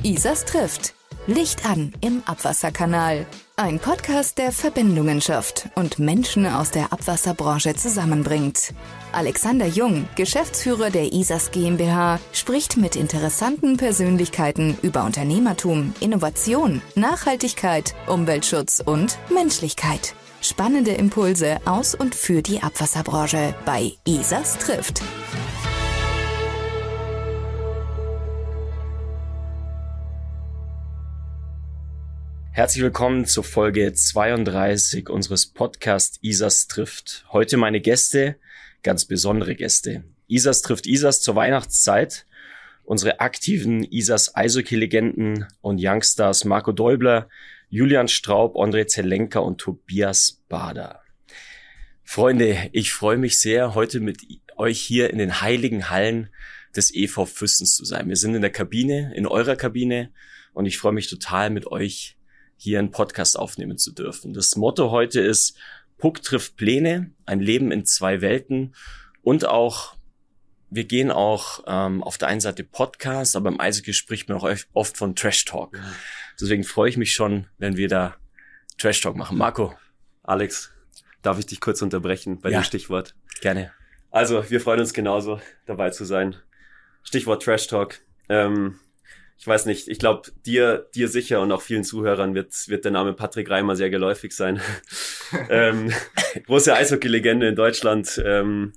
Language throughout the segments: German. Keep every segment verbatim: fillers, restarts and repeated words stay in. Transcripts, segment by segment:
Isas trifft. Licht an im Abwasserkanal. Ein Podcast, der Verbindungen schafft und Menschen aus der Abwasserbranche zusammenbringt. Alexander Jung, Geschäftsführer der Isas GmbH, spricht mit interessanten Persönlichkeiten über Unternehmertum, Innovation, Nachhaltigkeit, Umweltschutz und Menschlichkeit. Spannende Impulse aus und für die Abwasserbranche bei Isas trifft. Herzlich willkommen zur Folge zweiunddreißig unseres Podcasts Isas trifft. Heute meine Gäste, ganz besondere Gäste. Isas trifft Isas zur Weihnachtszeit. Unsere aktiven Isas Eishockey-Legenden und Youngstars Marco Däubler, Julian Straub, André Zelenka und Tobias Bader. Freunde, ich freue mich sehr, heute mit euch hier in den heiligen Hallen des E V Füssens zu sein. Wir sind in der Kabine, in eurer Kabine, und ich freue mich total, mit euch hier einen Podcast aufnehmen zu dürfen. Das Motto heute ist Puck trifft Pläne, ein Leben in zwei Welten, und auch, wir gehen auch ähm, auf der einen Seite Podcast, aber im Eishockey spricht man auch oft von Trash Talk. Mhm. Deswegen freue ich mich schon, wenn wir da Trash Talk machen. Marco. Alex, darf ich dich kurz unterbrechen bei ja, dem Stichwort? Gerne. Also, wir freuen uns genauso, dabei zu sein. Stichwort Trash Talk. Ähm, Ich weiß nicht, ich glaube, dir dir sicher und auch vielen Zuhörern wird wird der Name Patrick Reimer sehr geläufig sein. ähm, große Eishockey-Legende in Deutschland. Ähm,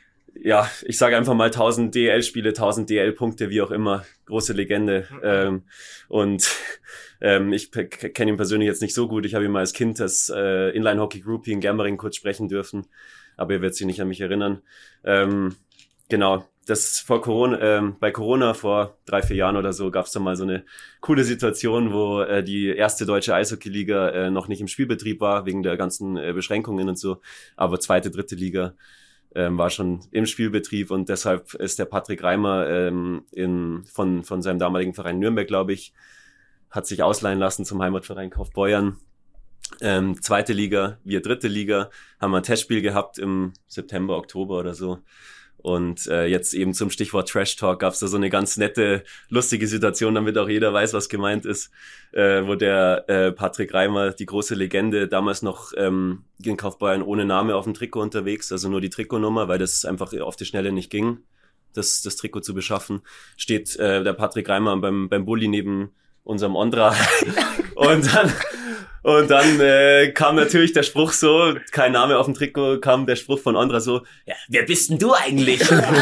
ja, ich sage einfach mal tausend D E L-Spiele, tausend D E L-Punkte, wie auch immer. Große Legende. Ähm, und ähm, ich p- kenne ihn persönlich jetzt nicht so gut. Ich habe ihn mal als Kind als äh, Inline-Hockey-Groupie in Germering kurz sprechen dürfen. Aber er wird sich nicht an mich erinnern. Ähm, genau. Das vor Corona, ähm, bei Corona vor drei, vier Jahren oder so gab es da mal so eine coole Situation, wo äh, die erste deutsche Eishockey-Liga äh, noch nicht im Spielbetrieb war, wegen der ganzen äh, Beschränkungen und so. Aber zweite, dritte Liga ähm, war schon im Spielbetrieb, und deshalb ist der Patrick Reimer ähm, in, von, von seinem damaligen Verein Nürnberg, glaube ich, hat sich ausleihen lassen zum Heimatverein Kaufbeuern. Ähm, zweite Liga, wir dritte Liga, haben wir ein Testspiel gehabt im September, Oktober oder so. Und äh, jetzt eben zum Stichwort Trash Talk gab es da so eine ganz nette, lustige Situation, damit auch jeder weiß, was gemeint ist, äh, wo der äh, Patrick Reimer, die große Legende, damals noch ähm, in Kaufbeuern ohne Name auf dem Trikot unterwegs, also nur die Trikotnummer, weil das einfach auf die Schnelle nicht ging, das das Trikot zu beschaffen, steht äh, der Patrick Reimer beim beim Bulli neben unserem Ondra und dann Und dann äh, kam natürlich der Spruch so, kein Name auf dem Trikot, kam der Spruch von Ondra so, ja, wer bist denn du eigentlich?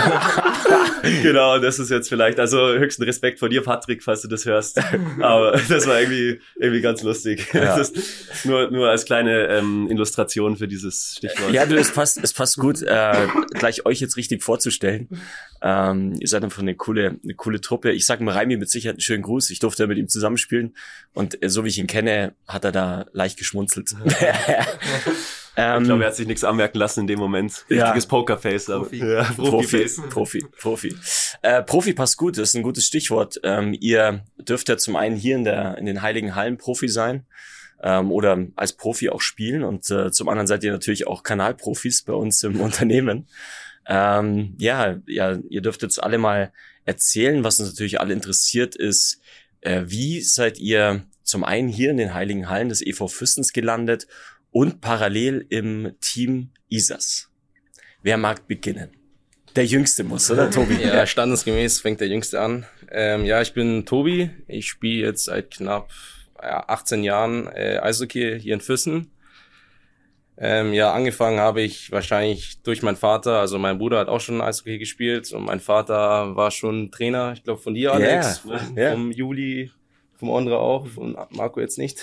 Genau, das ist jetzt vielleicht, also höchsten Respekt vor dir, Patrick, falls du das hörst. Aber das war irgendwie irgendwie ganz lustig. Ja. Das ist nur nur als kleine ähm, Illustration für dieses Stichwort. Ja, du, es passt, es passt gut, äh, gleich euch jetzt richtig vorzustellen. Ähm, ihr seid einfach eine coole, eine coole Truppe. Ich sage mal Raimi mit Sicherheit einen schönen Gruß. Ich durfte ja mit ihm zusammenspielen, und äh, so wie ich ihn kenne, hat er da leicht geschmunzelt. ähm, ich glaube, er hat sich nichts anmerken lassen in dem Moment. Richtiges ja. Pokerface. Aber, Profi. Ja, Profi, Profi, Profi. Äh, Profi passt gut, das ist ein gutes Stichwort. Ähm, ihr dürft ja zum einen hier in der in den Heiligen Hallen Profi sein, ähm, oder als Profi auch spielen, und äh, zum anderen seid ihr natürlich auch Kanalprofis bei uns im Unternehmen. Ähm, ja, ja, ihr dürft jetzt alle mal erzählen, was uns natürlich alle interessiert ist, äh, wie seid ihr zum einen hier in den Heiligen Hallen des E V Füssens gelandet und parallel im Team Isas? Wer mag beginnen? Der Jüngste muss, oder Tobi? Ja, standesgemäß fängt der Jüngste an. Ähm, ja, ich bin Tobi. Ich spiele jetzt seit knapp ja, achtzehn Jahren äh, Eishockey hier in Füssen. Ähm, ja, angefangen habe ich wahrscheinlich durch meinen Vater. Also mein Bruder hat auch schon Eishockey gespielt und mein Vater war schon Trainer, ich glaube von dir, Alex, yeah. vom, yeah. vom Juli, vom Ondra auch, von Marco jetzt nicht.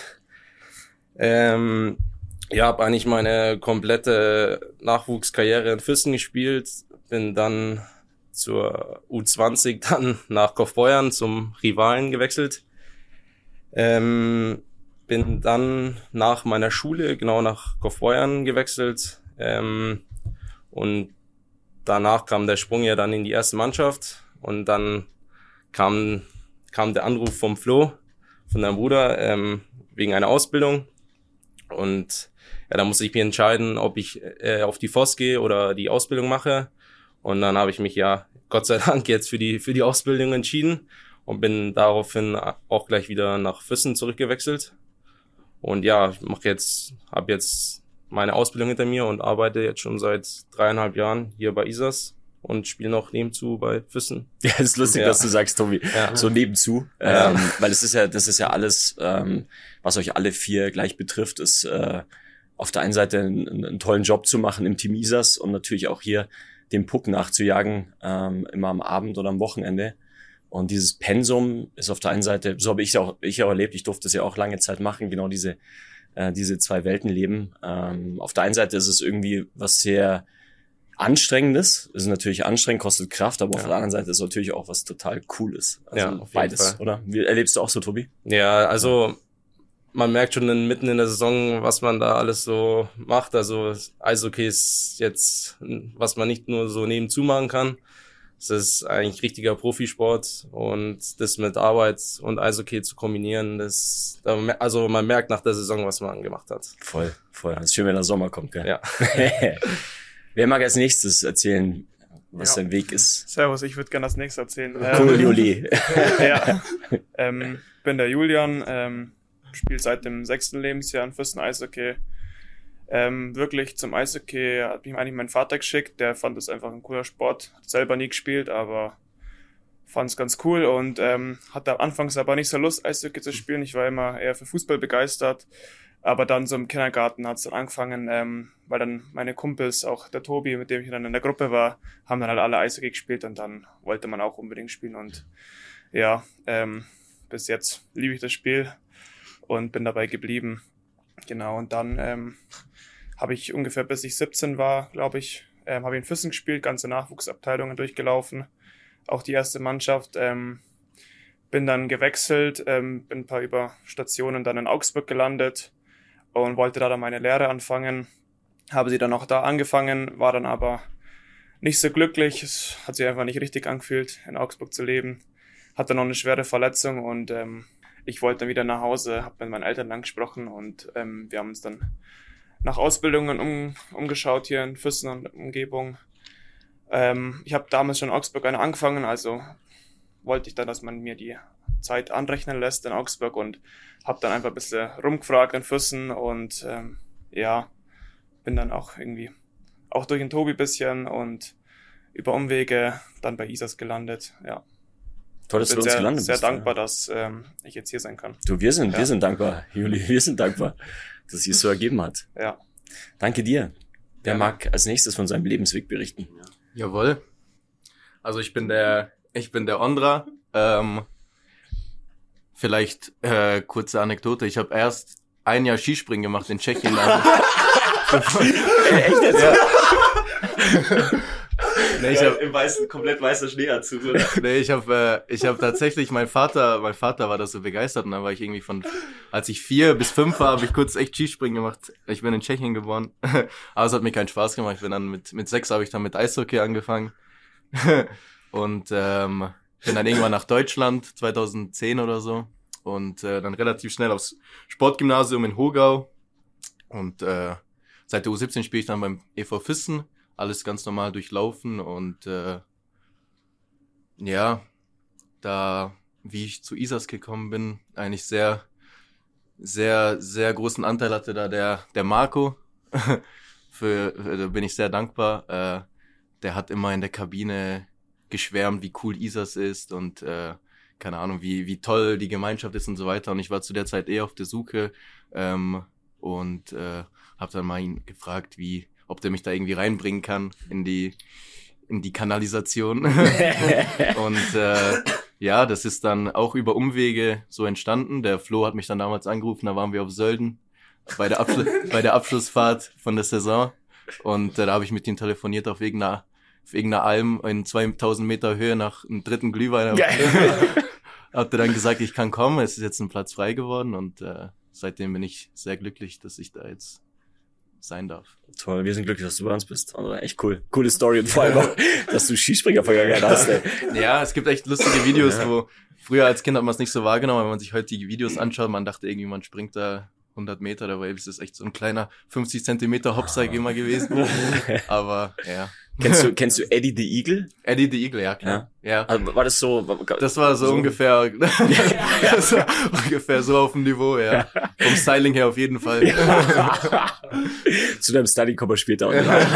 Ähm, ja, habe eigentlich meine komplette Nachwuchskarriere in Füssen gespielt, bin dann zur U zwanzig dann nach Kaufbeuern zum Rivalen gewechselt. Ähm, bin dann nach meiner Schule genau nach Kaufbeuern gewechselt, ähm, und danach kam der Sprung ja dann in die erste Mannschaft, und dann kam kam der Anruf vom Flo, von deinem Bruder, ähm, wegen einer Ausbildung, und ja, da musste ich mich entscheiden, ob ich äh, auf die F O S gehe oder die Ausbildung mache, und dann habe ich mich ja Gott sei Dank jetzt für die für die Ausbildung entschieden und bin daraufhin auch gleich wieder nach Füssen zurückgewechselt. Und ja, ich mache jetzt, habe jetzt meine Ausbildung hinter mir und arbeite jetzt schon seit dreieinhalb Jahren hier bei Isas und spiele noch nebenzu bei Füssen. Ja, ist lustig, ja. dass du sagst, Tobi, ja. so nebenzu, ja. ähm, weil es ist ja, das ist ja alles, ähm, was euch alle vier gleich betrifft, ist äh, auf der einen Seite einen, einen tollen Job zu machen im Team Isas und natürlich auch hier den Puck nachzujagen, ähm, immer am Abend oder am Wochenende. Und dieses Pensum ist auf der einen Seite, so habe ich auch, ich auch erlebt, ich durfte es ja auch lange Zeit machen, genau diese, äh, diese zwei Welten leben. Ähm, auf der einen Seite ist es irgendwie was sehr Anstrengendes, es ist natürlich anstrengend, kostet Kraft, aber ja. auf der anderen Seite ist es natürlich auch was total Cooles. Also ja, auf beides, jeden Fall. Oder? Wie erlebst du auch so, Tobi? Ja, also man merkt schon in, mitten in der Saison, was man da alles so macht. Also Eishockey ist jetzt, was man nicht nur so nebenzu machen kann. Es ist eigentlich richtiger Profisport und das mit Arbeit und Eishockey zu kombinieren, das, also man merkt nach der Saison, was man gemacht hat. Voll, voll. Das ist schön, wenn der Sommer kommt, gell? Ja. Wer mag als nächstes erzählen, was ja. sein Weg ist? Servus, ich würde gerne als nächstes erzählen. Cool, ähm, Juli. ja, ähm, bin der Julian, ähm, spiele seit dem sechsten Lebensjahr in Füssen Eishockey. Ähm, wirklich zum Eishockey hat mich eigentlich mein Vater geschickt, der fand es einfach ein cooler Sport, hat selber nie gespielt, aber fand es ganz cool und ähm, hatte anfangs aber nicht so Lust, Eishockey zu spielen. Ich war immer eher für Fußball begeistert. Aber dann so im Kindergarten hat es dann angefangen, ähm, weil dann meine Kumpels, auch der Tobi, mit dem ich dann in der Gruppe war, haben dann halt alle Eishockey gespielt und dann wollte man auch unbedingt spielen. Und ja, ähm, bis jetzt liebe ich das Spiel und bin dabei geblieben. Genau, und dann ähm, habe ich ungefähr, bis ich siebzehn war, glaube ich, ähm, habe ich in Füssen gespielt, ganze Nachwuchsabteilungen durchgelaufen, auch die erste Mannschaft. Ähm, bin dann gewechselt, ähm, bin ein paar über Stationen dann in Augsburg gelandet und wollte da dann meine Lehre anfangen. Habe sie dann auch da angefangen, war dann aber nicht so glücklich. Es hat sich einfach nicht richtig angefühlt, in Augsburg zu leben. Hatte noch eine schwere Verletzung und ähm, ich wollte dann wieder nach Hause, habe mit meinen Eltern lang gesprochen und ähm, wir haben uns dann nach Ausbildungen um, umgeschaut hier in Füssen und Umgebung. Ähm, ich habe damals schon in Augsburg eine angefangen, also wollte ich dann, dass man mir die Zeit anrechnen lässt in Augsburg und habe dann einfach ein bisschen rumgefragt in Füssen und ähm, ja, bin dann auch irgendwie, auch durch den Tobi ein bisschen und über Umwege dann bei Isas gelandet, ja. Toll, dass du uns sehr, gelandet sehr bist. Sehr dankbar, ja. dass ähm, ich jetzt hier sein kann. Du, wir sind, ja. wir sind dankbar, Juli, wir sind dankbar, dass es sich so ergeben hat. Ja. Danke dir. Wer ja. mag als nächstes von seinem Lebensweg berichten? Jawohl. Also ich bin der, ich bin der Ondra. Ähm, vielleicht äh, kurze Anekdote. Ich habe erst ein Jahr Skispringen gemacht in Tschechien. Also, äh, echt jetzt? Ja. Nee, ich hab, im weißen, komplett weißer Schneeanzug, oder? Nee, ich habe äh, ich hab tatsächlich, mein Vater, mein Vater war da so begeistert und dann war ich irgendwie von, als ich vier bis fünf war, habe ich kurz echt Skispringen gemacht. Ich bin in Tschechien geboren, aber es hat mir keinen Spaß gemacht. Ich bin dann mit mit sechs habe ich dann mit Eishockey angefangen und ähm, bin dann irgendwann nach Deutschland, zweitausendzehn oder so und äh, dann relativ schnell aufs Sportgymnasium in Hogau und äh, seit der U siebzehn spiele ich dann beim E V Füssen. Alles ganz normal durchlaufen und äh, ja, da, wie ich zu Isas gekommen bin, eigentlich sehr, sehr, sehr großen Anteil hatte da der der Marco. für, für da bin ich sehr dankbar. Äh, der hat immer in der Kabine geschwärmt, wie cool Isas ist und äh, keine Ahnung, wie wie toll die Gemeinschaft ist und so weiter. Und ich war zu der Zeit eher auf der Suche ähm, und äh, habe dann mal ihn gefragt, wie ob der mich da irgendwie reinbringen kann in die in die Kanalisation. Und äh, ja, das ist dann auch über Umwege so entstanden. Der Flo hat mich dann damals angerufen, da waren wir auf Sölden bei der Abschlu- bei der Abschlussfahrt von der Saison. Und äh, da habe ich mit ihm telefoniert auf irgendeiner, auf irgendeiner Alm in zweitausend Meter Höhe nach einem dritten Glühwein. Hat er dann gesagt, ich kann kommen, es ist jetzt ein Platz frei geworden und äh, seitdem bin ich sehr glücklich, dass ich da jetzt sein darf. Toll, wir sind glücklich, dass du bei uns bist. Also echt cool. Coole Story und vor allem auch, dass du Skispringer-Vergangenheit hast, ey. Ja, es gibt echt lustige Videos, ja. wo früher als Kind hat man es nicht so wahrgenommen, wenn man sich heute die Videos anschaut, man dachte irgendwie, man springt da hundert Meter, dabei ist es echt so ein kleiner fünfzig Zentimeter Hopseig immer gewesen. Aber, ja. Kennst du, kennst du Eddie the Eagle? Eddie the Eagle, ja, klar. Ja. ja. Also war das so? Das war so, so ungefähr, das war ungefähr so auf dem Niveau, ja. Vom Styling her auf jeden Fall. Ja. Zu deinem Styling kommen wir später.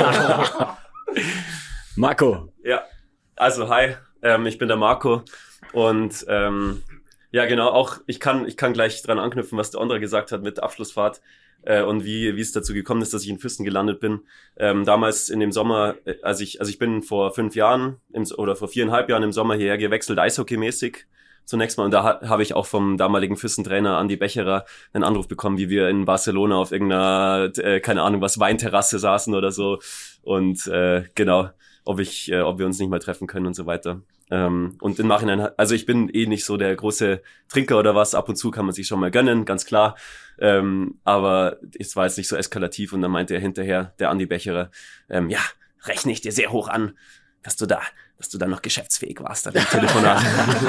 Marco. Ja, also hi, ähm, ich bin der Marco und ähm, ja genau, auch ich kann ich kann gleich dran anknüpfen, was der Ondra gesagt hat mit Abschlussfahrt. Äh, und wie wie es dazu gekommen ist, dass ich in Füssen gelandet bin. Ähm, damals in dem Sommer, äh, als ich also ich bin vor fünf Jahren im, oder vor viereinhalb Jahren im Sommer hierher gewechselt, eishockeymäßig zunächst mal. Und da ha, habe ich auch vom damaligen Füssen-Trainer Andi Becherer einen Anruf bekommen, wie wir in Barcelona auf irgendeiner, äh, keine Ahnung was, Weinterrasse saßen oder so. Und äh, genau, ob ich, äh, ob wir uns nicht mal treffen können und so weiter. Ähm, und im Nachhinein, also ich bin eh nicht so der große Trinker oder was, ab und zu kann man sich schon mal gönnen, ganz klar. Ähm, aber es war jetzt nicht so eskalativ und dann meinte er hinterher, der Andi Becherer, ähm, ja, rechne ich dir sehr hoch an, dass du da, dass du da noch geschäftsfähig warst an dem Telefonat.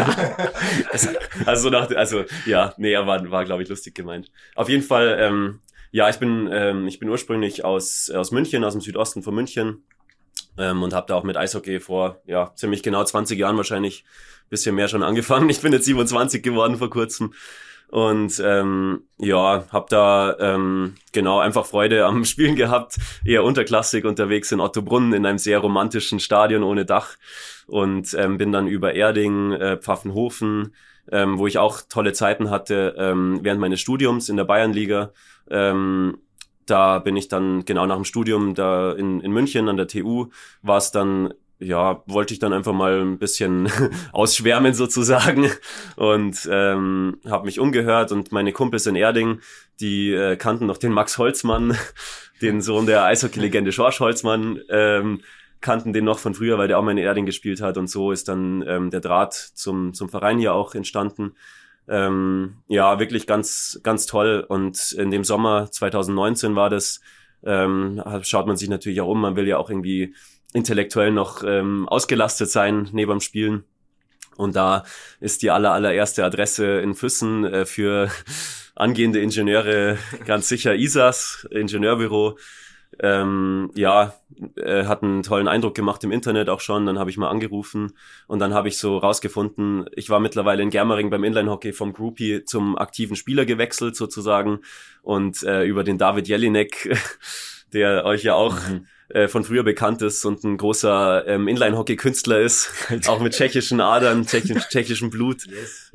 also nach, also ja, nee, er war, war glaube ich lustig gemeint. Auf jeden Fall, ähm, ja, ich bin, ähm, ich bin ursprünglich aus aus München, aus dem Südosten von München. Ähm, und habe da auch mit Eishockey vor ja ziemlich genau zwanzig Jahren wahrscheinlich bisschen mehr schon angefangen. Ich bin jetzt siebenundzwanzig geworden vor kurzem und ähm, ja, habe da ähm, genau einfach Freude am Spielen gehabt, eher unterklassig unterwegs in Ottobrunn in einem sehr romantischen Stadion ohne Dach und ähm, bin dann über Erding, äh, Pfaffenhofen, ähm, wo ich auch tolle Zeiten hatte ähm, während meines Studiums in der Bayernliga. Ähm, Da bin ich dann genau nach dem Studium da in, in München an der T U, war es dann, ja, wollte ich dann einfach mal ein bisschen ausschwärmen sozusagen und ähm, habe mich umgehört und meine Kumpels in Erding, die äh, kannten noch den Max Holzmann, den Sohn der Eishockey-Legende Schorsch Holzmann, ähm, kannten den noch von früher, weil der auch mal in Erding gespielt hat und so ist dann ähm, der Draht zum zum Verein hier auch entstanden. Ähm, ja, wirklich ganz, ganz toll. Und in dem Sommer zwanzig neunzehn war das, ähm, schaut man sich natürlich auch um. Man will ja auch irgendwie intellektuell noch ähm, ausgelastet sein neben dem Spielen. Und da ist die aller, allererste Adresse in Füssen äh, für angehende Ingenieure ganz sicher I S A S, Ingenieurbüro. Ähm, ja, äh, hat einen tollen Eindruck gemacht im Internet auch schon, dann habe ich mal angerufen und dann habe ich so rausgefunden, ich war mittlerweile in Germering beim Inline-Hockey vom Groupie zum aktiven Spieler gewechselt sozusagen und äh, über den David Jelinek, der euch ja auch mhm. äh, von früher bekannt ist und ein großer ähm, Inline-Hockey-Künstler ist, auch mit tschechischen Adern, tschechisch, tschechischem Blut. Yes.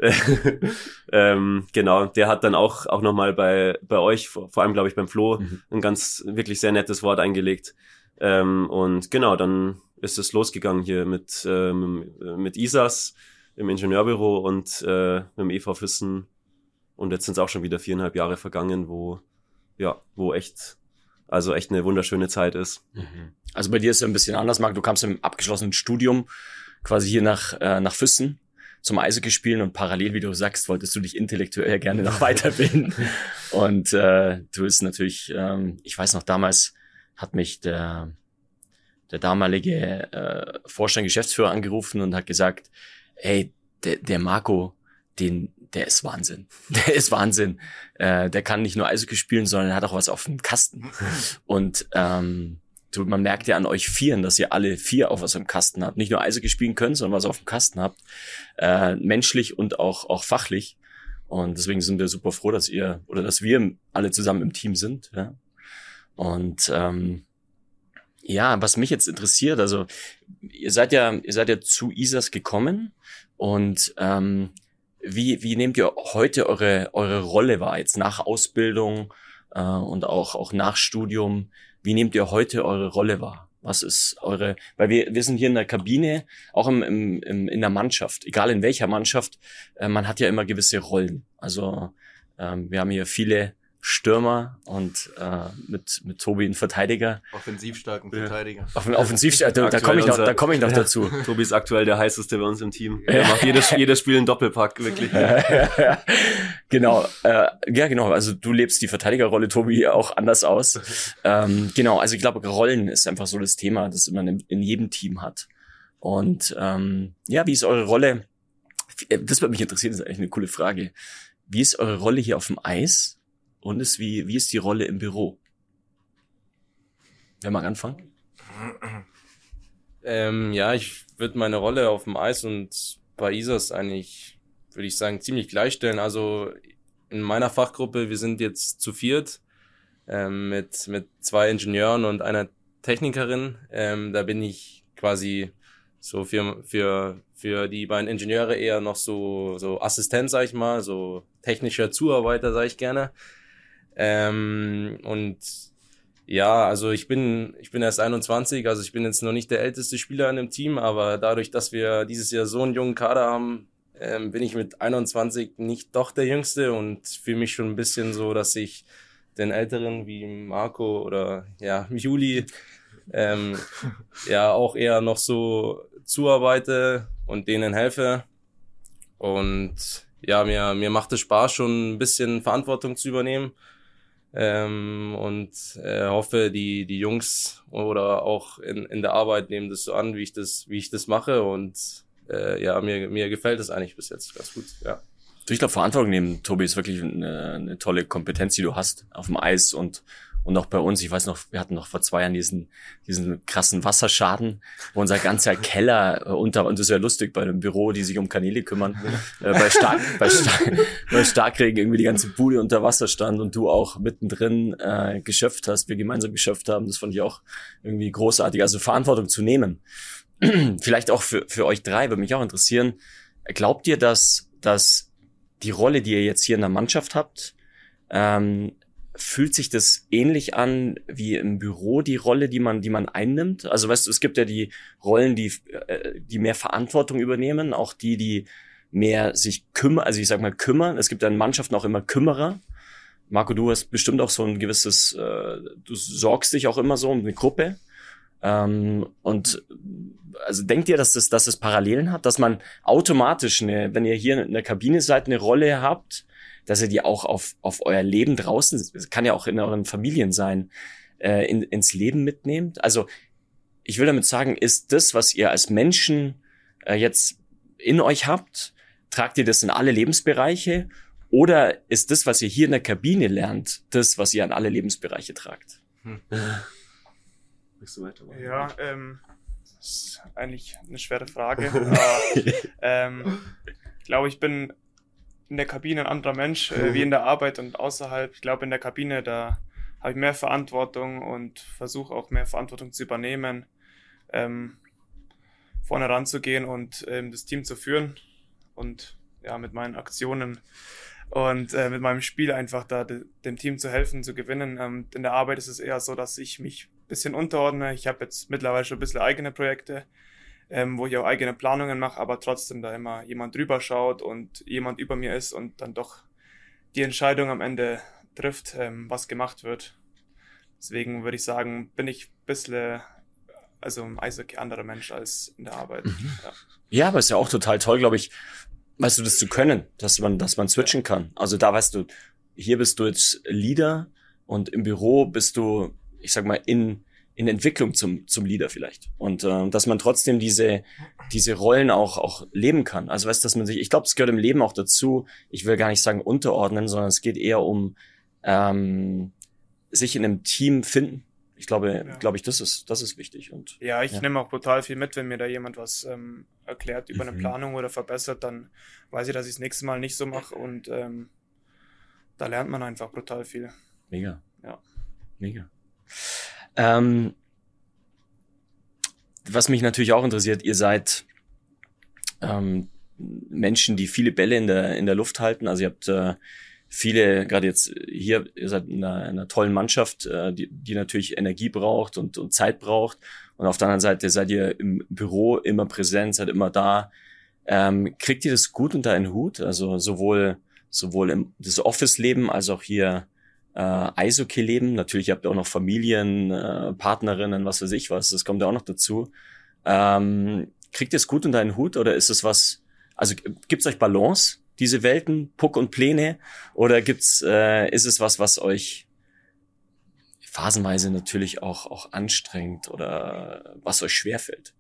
ähm, genau, der hat dann auch auch nochmal bei bei euch, vor, vor allem glaube ich beim Flo, mhm. ein ganz wirklich sehr nettes Wort eingelegt. Ähm, und genau, dann ist es losgegangen hier mit ähm, mit I S A S im Ingenieurbüro und äh, mit dem E V Füssen. Und jetzt sind es auch schon wieder viereinhalb Jahre vergangen, wo ja, wo echt Also echt eine wunderschöne Zeit ist. Also bei dir ist es ein bisschen anders, Marc. Du kamst im abgeschlossenen Studium quasi hier nach äh, nach Füssen zum Eishockey spielen und parallel, wie du sagst, wolltest du dich intellektuell gerne noch weiterbilden. Und äh, du bist natürlich, ähm, ich weiß noch, damals hat mich der der damalige äh, Vorstand, Geschäftsführer angerufen und hat gesagt, hey, der, der Marco, den der ist Wahnsinn. Der ist Wahnsinn. Äh, der kann nicht nur Eishockey spielen, sondern er hat auch was auf dem Kasten. Und ähm, du, man merkt ja an euch Vieren, dass ihr alle vier auch was im Kasten habt. Nicht nur Eishockey spielen könnt, sondern was auf dem Kasten habt. Äh, menschlich und auch auch fachlich. Und deswegen sind wir super froh, dass ihr oder dass wir alle zusammen im Team sind. Ja? Und ähm, ja, was mich jetzt interessiert, also ihr seid ja ihr seid ja zu I S A S gekommen und ähm, Wie, wie nehmt ihr heute eure, eure Rolle wahr, jetzt nach Ausbildung äh, und auch, auch nach Studium? Wie nehmt ihr heute eure Rolle wahr? Was ist eure, weil wir, wir sind hier in der Kabine, auch im, im, im, in der Mannschaft, egal in welcher Mannschaft, äh, man hat ja immer gewisse Rollen. Also ähm, wir haben hier viele Stürmer und äh, mit mit Tobi ein Verteidiger. Offensivstarken Verteidiger. Offen, offensivstark, da, da komme ich noch, da komme ich noch ja. dazu. Tobi ist aktuell der heißeste bei uns im Team. Er macht jedes, jedes Spiel einen Doppelpack, wirklich. Genau, äh, ja genau, also du lebst die Verteidigerrolle, Tobi, auch anders aus. ähm, genau, also ich glaube, Rollen ist einfach so das Thema, das man in, in jedem Team hat. Und ähm, ja, wie ist eure Rolle? Das würde mich interessieren, das ist eigentlich eine coole Frage. Wie ist eure Rolle hier auf dem Eis? und ist, wie, wie ist die Rolle im Büro? Wer mag anfangen? Ähm, ja, ich würde meine Rolle auf dem Eis und bei Isas eigentlich, würde ich sagen, ziemlich gleichstellen. Also in meiner Fachgruppe, wir sind jetzt zu viert ähm, mit mit zwei Ingenieuren und einer Technikerin. Ähm, da bin ich quasi so für für für die beiden Ingenieure eher noch so so Assistent, sag ich mal, so technischer Zuarbeiter, sag ich gerne. Ähm, und ja, also ich bin ich bin erst einundzwanzig, also ich bin jetzt noch nicht der älteste Spieler in dem Team, aber dadurch, dass wir dieses Jahr so einen jungen Kader haben, ähm, bin ich mit einundzwanzig nicht doch der Jüngste und fühle mich schon ein bisschen so, dass ich den Älteren wie Marco oder ja Juli ähm, ja auch eher noch so zuarbeite und denen helfe. Und ja, mir mir macht es Spaß, schon ein bisschen Verantwortung zu übernehmen. Ähm, und äh, hoffe, die die Jungs oder auch in in der Arbeit nehmen das so an, wie ich das wie ich das mache, und äh, ja, mir mir gefällt es eigentlich bis jetzt ganz gut, ja. Du, ich glaube, Verantwortung nehmen, Tobi, ist wirklich eine, eine tolle Kompetenz, die du hast auf dem Eis und und auch bei uns. Ich weiß noch, wir hatten noch vor zwei Jahren diesen diesen krassen Wasserschaden, wo unser ganzer Keller äh, unter, und das ist ja lustig bei einem Büro, die sich um Kanäle kümmern, äh, bei, Stark, bei, Stark, bei Starkregen irgendwie die ganze Bude unter Wasser stand und du auch mittendrin äh, geschöpft hast, wir gemeinsam geschöpft haben. Das fand ich auch irgendwie großartig. Also Verantwortung zu nehmen. Vielleicht auch für für euch drei, würde mich auch interessieren. Glaubt ihr, dass dass die Rolle, die ihr jetzt hier in der Mannschaft habt, ähm, fühlt sich das ähnlich an wie im Büro, die Rolle, die man die man einnimmt? Also weißt du, es gibt ja die Rollen, die äh, die mehr Verantwortung übernehmen, auch die, die mehr sich kümmern, also ich sag mal kümmern. Es gibt ja in Mannschaften auch immer Kümmerer. Marco, du hast bestimmt auch so ein gewisses, äh, du sorgst dich auch immer so um eine Gruppe. Ähm, und also denkt ihr, dass das, dass es Parallelen hat, dass man automatisch, eine, wenn ihr hier in der Kabine seid, eine Rolle habt, dass ihr die auch auf auf euer Leben draußen, das kann ja auch in euren Familien sein, äh, in, ins Leben mitnehmt? Also ich will damit sagen, ist das, was ihr als Menschen äh, jetzt in euch habt, tragt ihr das in alle Lebensbereiche, oder ist das, was ihr hier in der Kabine lernt, das, was ihr an alle Lebensbereiche tragt? Hm. Willst du weitermachen? Ja, ähm, das ist eigentlich eine schwere Frage. Aber, ähm, ich glaube, ich bin in der Kabine ein anderer Mensch, äh, wie in der Arbeit und außerhalb. Ich glaube, in der Kabine, da habe ich mehr Verantwortung und versuche auch mehr Verantwortung zu übernehmen, ähm, vorne ranzugehen und ähm, das Team zu führen und ja, mit meinen Aktionen und äh, mit meinem Spiel einfach da de- dem Team zu helfen, zu gewinnen. Ähm, in der Arbeit ist es eher so, dass ich mich ein bisschen unterordne. Ich habe jetzt mittlerweile schon ein bisschen eigene Projekte, ähm, wo ich auch eigene Planungen mache, aber trotzdem da immer jemand drüber schaut und jemand über mir ist und dann doch die Entscheidung am Ende trifft, ähm, was gemacht wird. Deswegen würde ich sagen, bin ich ein bisschen, also im Eishockey anderer Mensch als in der Arbeit. Mhm. Ja. Ja, aber ist ja auch total toll, glaube ich, weißt du, das zu können, dass man, dass man switchen kann. Also da weißt du, hier bist du jetzt Leader und im Büro bist du, ich sag mal, in in Entwicklung zum zum Leader vielleicht. Und äh, dass man trotzdem diese diese Rollen auch auch leben kann. Also weißt du, dass man sich, ich glaube, es gehört im Leben auch dazu, ich will gar nicht sagen unterordnen, sondern es geht eher um ähm, sich in einem Team finden. Ich glaube, Ja. glaube ich, das ist das ist wichtig. Und Ja, ich Ja. nehme auch brutal viel mit, wenn mir da jemand was ähm, erklärt über Mhm. eine Planung oder verbessert, dann weiß ich, dass ich das nächste Mal nicht so mache und ähm, da lernt man einfach brutal viel. Mega. Ja. Mega. Ähm, was mich natürlich auch interessiert, ihr seid ähm, Menschen, die viele Bälle in der in der Luft halten. Also ihr habt äh, viele, gerade jetzt hier, ihr seid in einer, in einer tollen Mannschaft, äh, die, die natürlich Energie braucht und, und Zeit braucht. Und auf der anderen Seite seid ihr im Büro immer präsent, seid immer da. Ähm, kriegt ihr das gut unter einen Hut? Also sowohl sowohl im das Office-Leben als auch hier äh, Eishockey-Leben. Natürlich habt ihr auch noch Familien, äh, Partnerinnen, was weiß ich was. Das kommt ja auch noch dazu. Ähm, kriegt ihr es gut unter einen Hut, oder ist es was? Also gibt's euch Balance, diese Welten, Puck und Pläne, oder gibt's äh, ist es was, was euch phasenweise natürlich auch auch anstrengt oder was euch schwerfällt?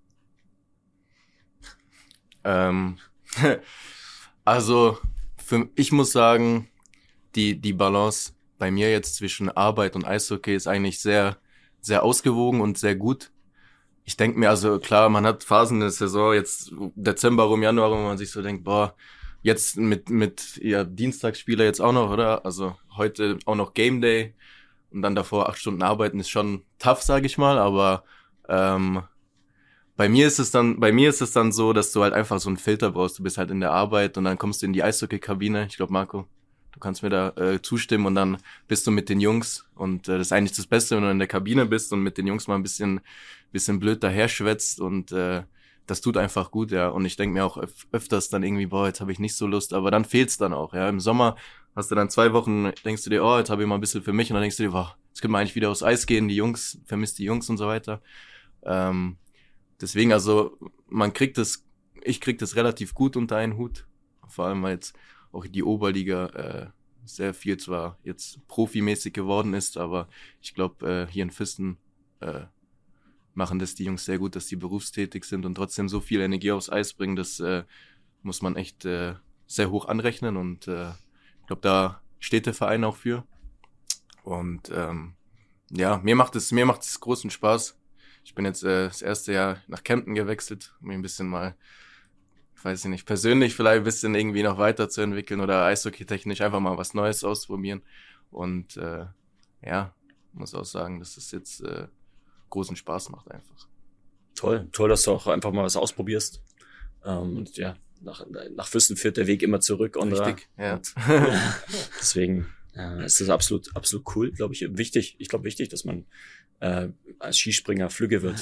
Ähm, also, für, ich muss sagen, die, die Balance bei mir jetzt zwischen Arbeit und Eishockey ist eigentlich sehr, sehr ausgewogen und sehr gut. Ich denke mir, also klar, man hat Phasen der Saison, jetzt Dezember rum, Januar, wo man sich so denkt, boah, jetzt mit mit ja Dienstagsspieler jetzt auch noch, oder? Also heute auch noch Game Day und dann davor acht Stunden arbeiten ist schon tough, sage ich mal, aber ähm, bei mir ist es dann bei mir ist es dann so, dass du halt einfach so einen Filter brauchst. Du bist halt in der Arbeit und dann kommst du in die Eishockey-Kabine. Ich glaube, Marco, du kannst mir da äh, zustimmen und dann bist du mit den Jungs und äh, das ist eigentlich das Beste, wenn du in der Kabine bist und mit den Jungs mal ein bisschen bisschen blöd daher schwätzt und äh, das tut einfach gut, ja. Und ich denke mir auch öf- öfters dann irgendwie, boah, jetzt habe ich nicht so Lust, aber dann fehlt's dann auch, ja. Im Sommer hast du dann zwei Wochen, denkst du dir, oh, jetzt habe ich mal ein bisschen für mich und dann denkst du dir, boah, jetzt können wir eigentlich wieder aufs Eis gehen, die Jungs, vermisst die Jungs und so weiter. Ähm, deswegen, also man kriegt das, ich krieg das relativ gut unter einen Hut, vor allem weil jetzt auch die Oberliga äh, sehr viel zwar jetzt profimäßig geworden ist, aber ich glaube, äh, hier in Füssen äh, machen das die Jungs sehr gut, dass die berufstätig sind und trotzdem so viel Energie aufs Eis bringen, das äh, muss man echt äh, sehr hoch anrechnen und äh, ich glaube, da steht der Verein auch für. Und ähm, ja, mir macht es mir macht es großen Spaß. Ich bin jetzt äh, das erste Jahr nach Kempten gewechselt, um mich ein bisschen mal, ich weiß nicht, persönlich vielleicht ein bisschen irgendwie noch weiterzuentwickeln oder eishockey-technisch einfach mal was Neues ausprobieren. Und äh, ja, muss auch sagen, dass es jetzt äh, großen Spaß macht einfach. Toll, toll, dass du auch einfach mal was ausprobierst. Ähm, und ja, nach, nach Füssen führt der Weg immer zurück. Und richtig, ja. Und deswegen äh, ist das absolut, absolut cool, glaube ich, wichtig. Ich glaube, wichtig, dass man äh, als Skispringer flügge wird.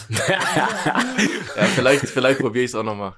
Ja, vielleicht, vielleicht probiere ich es auch nochmal.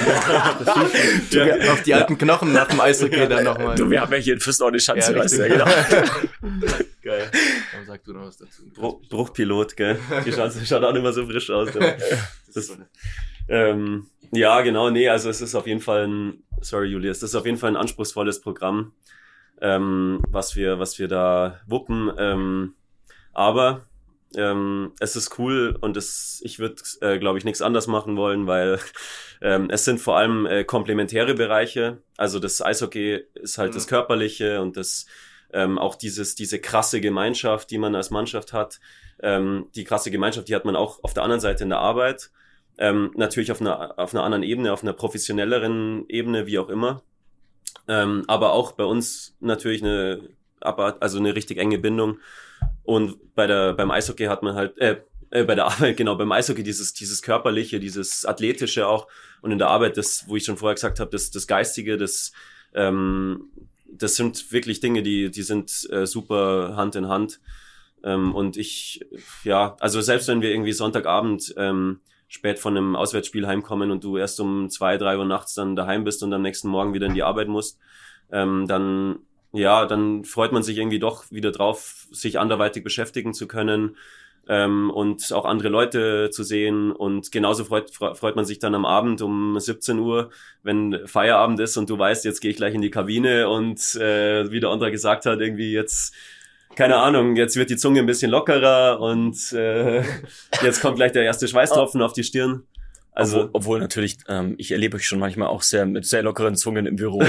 Ja, auf die alten Knochen nach dem Eishockey ja, dann nochmal. Du, wir haben ja hier in Füssen auch eine Schanze, ja, weißt du, ja, genau. Geil. Dann sag du noch was dazu. Bruch, Bruchpilot, gell? Die Schanze schaut auch nicht mehr so frisch aus. Das, ähm, ja, genau, nee, also es ist auf jeden Fall ein, sorry Julius, das ist auf jeden Fall ein anspruchsvolles Programm, ähm, was wir, was wir da wuppen, ähm, aber ähm, es ist cool und es, ich würde, äh, glaube ich, nichts anders machen wollen, weil ähm, es sind vor allem äh, komplementäre Bereiche, also das Eishockey ist halt mhm. das Körperliche und das ähm, auch dieses diese krasse Gemeinschaft, die man als Mannschaft hat, ähm, die krasse Gemeinschaft, die hat man auch auf der anderen Seite in der Arbeit, ähm, natürlich auf einer auf einer anderen Ebene, auf einer professionelleren Ebene, wie auch immer, ähm, aber auch bei uns natürlich eine also eine richtig enge Bindung. Und bei der beim Eishockey hat man halt äh, äh, bei der Arbeit genau beim Eishockey dieses dieses körperliche, dieses athletische auch und in der Arbeit das, wo ich schon vorher gesagt habe, das das geistige, das ähm, das sind wirklich Dinge, die die sind äh, super Hand in Hand. Ähm, und ich ja also selbst wenn wir irgendwie Sonntagabend ähm, spät von einem Auswärtsspiel heimkommen und du erst um zwei drei Uhr nachts dann daheim bist und am nächsten Morgen wieder in die Arbeit musst, ähm, dann ja, dann freut man sich irgendwie doch wieder drauf, sich anderweitig beschäftigen zu können ähm, und auch andere Leute zu sehen. Und genauso freut, freut man sich dann am Abend um siebzehn Uhr, wenn Feierabend ist und du weißt, jetzt gehe ich gleich in die Kabine und äh, wie der andere gesagt hat, irgendwie jetzt, keine Ahnung, jetzt wird die Zunge ein bisschen lockerer und äh, jetzt kommt gleich der erste Schweißtropfen auf die Stirn. Also, obwohl, obwohl natürlich, ähm, ich erlebe euch schon manchmal auch sehr mit sehr lockeren Zungen im Büro.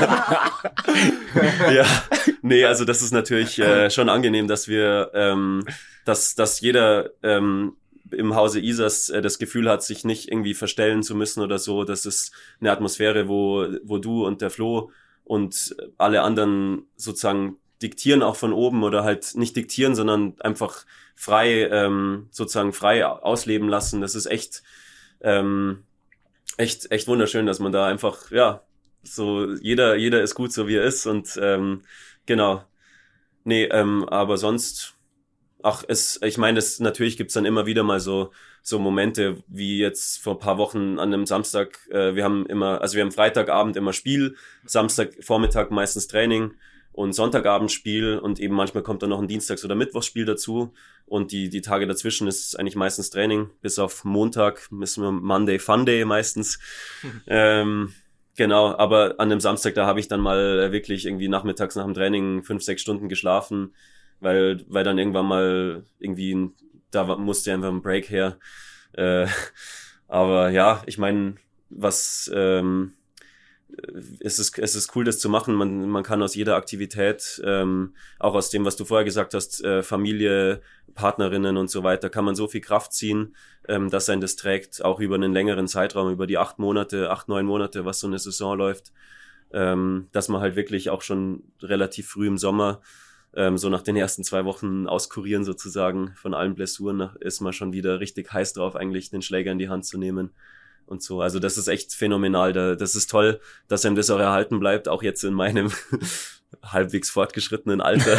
Ja, nee, also das ist natürlich äh, schon angenehm, dass wir, ähm, dass dass jeder ähm, im Hause Isas äh, das Gefühl hat, sich nicht irgendwie verstellen zu müssen oder so. Das ist eine Atmosphäre, wo wo du und der Flo und alle anderen sozusagen diktieren auch von oben oder halt nicht diktieren, sondern einfach frei ähm, sozusagen frei ausleben lassen. Das ist echt Ähm, echt, echt wunderschön, dass man da einfach, ja, so, jeder, jeder ist gut, so wie er ist und, ähm, genau. Nee, ähm, aber sonst, ach, es, ich meine, es, natürlich gibt's dann immer wieder mal so, so Momente, wie jetzt vor ein paar Wochen an einem Samstag, äh, wir haben immer, also wir haben Freitagabend immer Spiel, Samstagvormittag meistens Training und Sonntagabend Spiel und eben manchmal kommt dann noch ein Dienstags- oder Mittwochsspiel dazu und die die Tage dazwischen ist eigentlich meistens Training, bis auf Montag müssen wir Monday Fun Day meistens. Mhm. Ähm, genau, aber an dem Samstag, da habe ich dann mal wirklich irgendwie nachmittags nach dem Training fünf, sechs Stunden geschlafen, weil weil dann irgendwann mal irgendwie, da musste einfach ein Break her. Äh, aber ja, ich meine, was... Ähm, es ist, es ist cool, das zu machen. Man, man kann aus jeder Aktivität, ähm, auch aus dem, was du vorher gesagt hast, äh, Familie, Partnerinnen und so weiter, kann man so viel Kraft ziehen, ähm, dass einen das trägt, auch über einen längeren Zeitraum, über die acht Monate, acht, neun Monate, was so eine Saison läuft, ähm, dass man halt wirklich auch schon relativ früh im Sommer, ähm, so nach den ersten zwei Wochen auskurieren sozusagen von allen Blessuren, ist man schon wieder richtig heiß drauf, eigentlich den Schläger in die Hand zu nehmen. Und so, also das ist echt phänomenal. Das ist toll, dass einem das auch erhalten bleibt, auch jetzt in meinem halbwegs fortgeschrittenen Alter,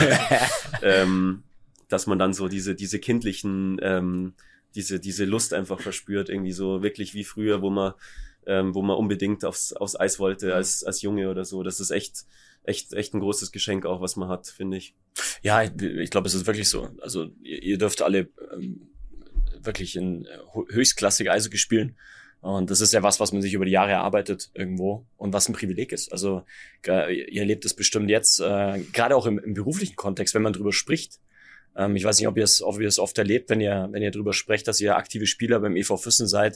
ähm, dass man dann so diese diese kindlichen, ähm, diese diese Lust einfach verspürt, irgendwie so wirklich wie früher, wo man ähm, wo man unbedingt aufs aufs Eis wollte als als Junge oder so. Das ist echt echt echt ein großes Geschenk auch, was man hat, finde ich. Ja, ich, ich glaube, es ist wirklich so. Also ihr, ihr dürft alle ähm, wirklich in höchstklassig Eishockey spielen. Und das ist ja was, was man sich über die Jahre erarbeitet irgendwo und was ein Privileg ist. Also ihr erlebt es bestimmt jetzt, äh, gerade auch im, im beruflichen Kontext, wenn man drüber spricht. Ähm, ich weiß nicht, ob ihr es, ob ihr es oft erlebt, wenn ihr, wenn ihr drüber sprecht, dass ihr aktive Spieler beim E V Füssen seid.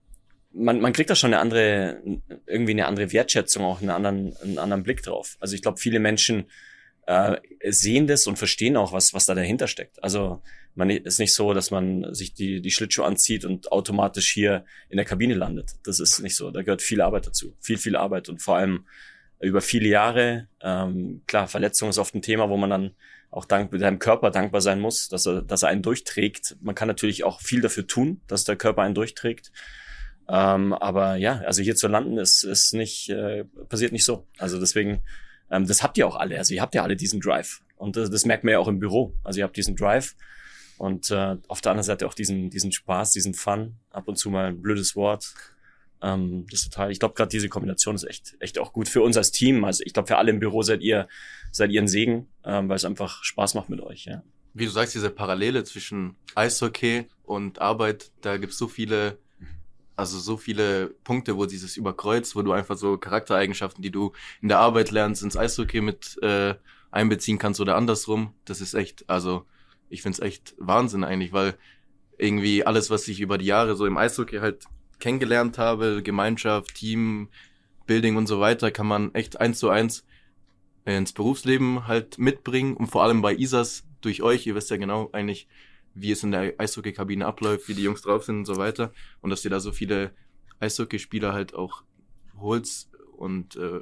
Man, man kriegt da schon eine andere, irgendwie eine andere Wertschätzung, auch einen anderen, einen anderen Blick drauf. Also ich glaube, viele Menschen äh, sehen das und verstehen auch, was, was da dahinter steckt. Also man ist nicht so, dass man sich die, die Schlittschuhe anzieht und automatisch hier in der Kabine landet. Das ist nicht so. Da gehört viel Arbeit dazu. Viel, viel Arbeit und vor allem über viele Jahre. Ähm, klar, Verletzung ist oft ein Thema, wo man dann auch dank, mit seinem Körper dankbar sein muss, dass er, dass er einen durchträgt. Man kann natürlich auch viel dafür tun, dass der Körper einen durchträgt. Ähm, aber ja, also hier zu landen ist, ist nicht, äh, passiert nicht so. Also deswegen, ähm, das habt ihr auch alle. Also ihr habt ja alle diesen Drive. Und das, das merkt man ja auch im Büro. Also ihr habt diesen Drive. Und äh, auf der anderen Seite auch diesen diesen Spaß, diesen Fun, ab und zu mal ein blödes Wort. Ähm, das ist total. Ich glaube, gerade diese Kombination ist echt echt auch gut für uns als Team. Also ich glaube, für alle im Büro seid ihr seid ihr ein Segen, ähm, weil es einfach Spaß macht mit euch. Ja. Wie du sagst, diese Parallele zwischen Eishockey und Arbeit, da gibt's so viele, also so viele Punkte, wo dieses überkreuzt, wo du einfach so Charaktereigenschaften, die du in der Arbeit lernst, ins Eishockey mit äh, einbeziehen kannst oder andersrum. Das ist echt, also ich find's echt Wahnsinn eigentlich, weil irgendwie alles, was ich über die Jahre so im Eishockey halt kennengelernt habe, Gemeinschaft, Team, Building und so weiter, kann man echt eins zu eins ins Berufsleben halt mitbringen und vor allem bei I S A S durch euch, ihr wisst ja genau eigentlich, wie es in der Eishockey-Kabine abläuft, wie die Jungs drauf sind und so weiter und dass ihr da so viele Eishockeyspieler halt auch holt und äh,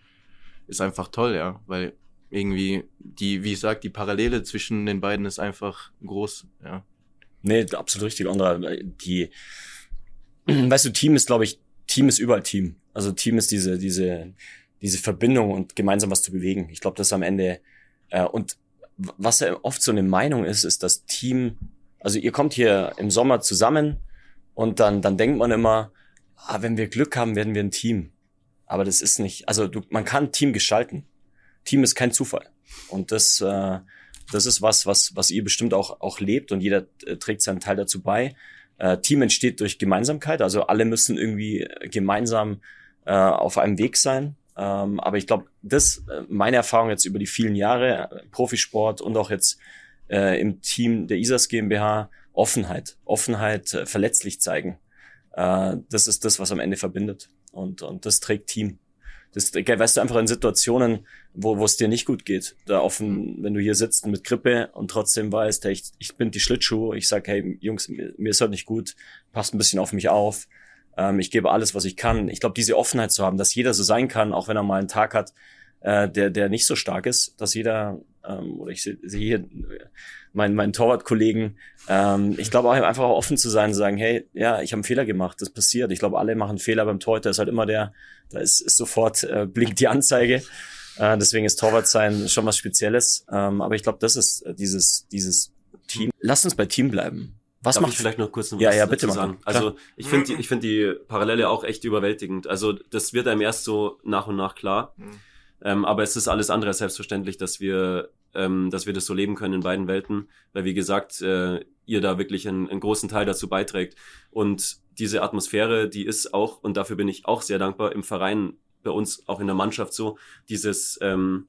ist einfach toll, ja, weil irgendwie die, wie ich sag, die Parallele zwischen den beiden ist einfach groß, ja. Nee, absolut richtig, Andra. Die, weißt du, Team ist, glaube ich, Team ist überall Team. Also Team ist diese, diese, diese Verbindung und gemeinsam was zu bewegen. Ich glaube, das ist am Ende, äh, und was ja oft so eine Meinung ist, ist das Team, also ihr kommt hier im Sommer zusammen und dann, dann denkt man immer, ah, wenn wir Glück haben, werden wir ein Team. Aber das ist nicht, also du, man kann ein Team gestalten. Team ist kein Zufall. Und das, äh, das ist was, was, was ihr bestimmt auch, auch lebt und jeder äh, trägt seinen Teil dazu bei. Äh, Team entsteht durch Gemeinsamkeit, also alle müssen irgendwie gemeinsam äh, auf einem Weg sein. Ähm, aber ich glaube, das, äh, meine Erfahrung jetzt über die vielen Jahre, äh, Profisport und auch jetzt äh, im Team der I S A S GmbH, Offenheit, Offenheit, äh, verletzlich zeigen. Äh, das ist das, was am Ende verbindet. Und, und das trägt Team. Das, weißt du, einfach in Situationen, wo wo es dir nicht gut geht, da offen, wenn du hier sitzt mit Grippe und trotzdem weißt, hey, ich, ich bin die Schlittschuhe, ich sag, hey, Jungs, mir, mir ist halt nicht gut, passt ein bisschen auf mich auf, ähm, ich gebe alles, was ich kann. Ich glaube, diese Offenheit zu haben, dass jeder so sein kann, auch wenn er mal einen Tag hat, äh, der der nicht so stark ist, dass jeder, ähm, oder ich sehe hier meinen meinen Torwartkollegen, ähm, ich glaube auch einfach auch offen zu sein und sagen, hey, ja, ich habe einen Fehler gemacht, das passiert. Ich glaube, alle machen Fehler beim Torhüter, ist halt immer der, da ist, ist sofort, äh, blinkt die Anzeige. Äh, deswegen ist Torwart sein schon was Spezielles. Ähm, aber ich glaube, das ist äh, dieses dieses Team. Lass uns bei Team bleiben. Was Darf macht ich vielleicht noch kurz noch ja, was ja, bitte dazu sagen? Marco. Also ich finde die, ich finde die Parallele auch echt überwältigend. Also das wird einem erst so nach und nach klar. Mhm. Ähm, aber es ist alles andere als selbstverständlich, dass wir ähm, dass wir das so leben können in beiden Welten, weil wie gesagt, äh, ihr da wirklich einen, einen großen Teil dazu beiträgt. Und diese Atmosphäre, die ist auch, und dafür bin ich auch sehr dankbar, im Verein, bei uns auch in der Mannschaft so, dieses, ähm,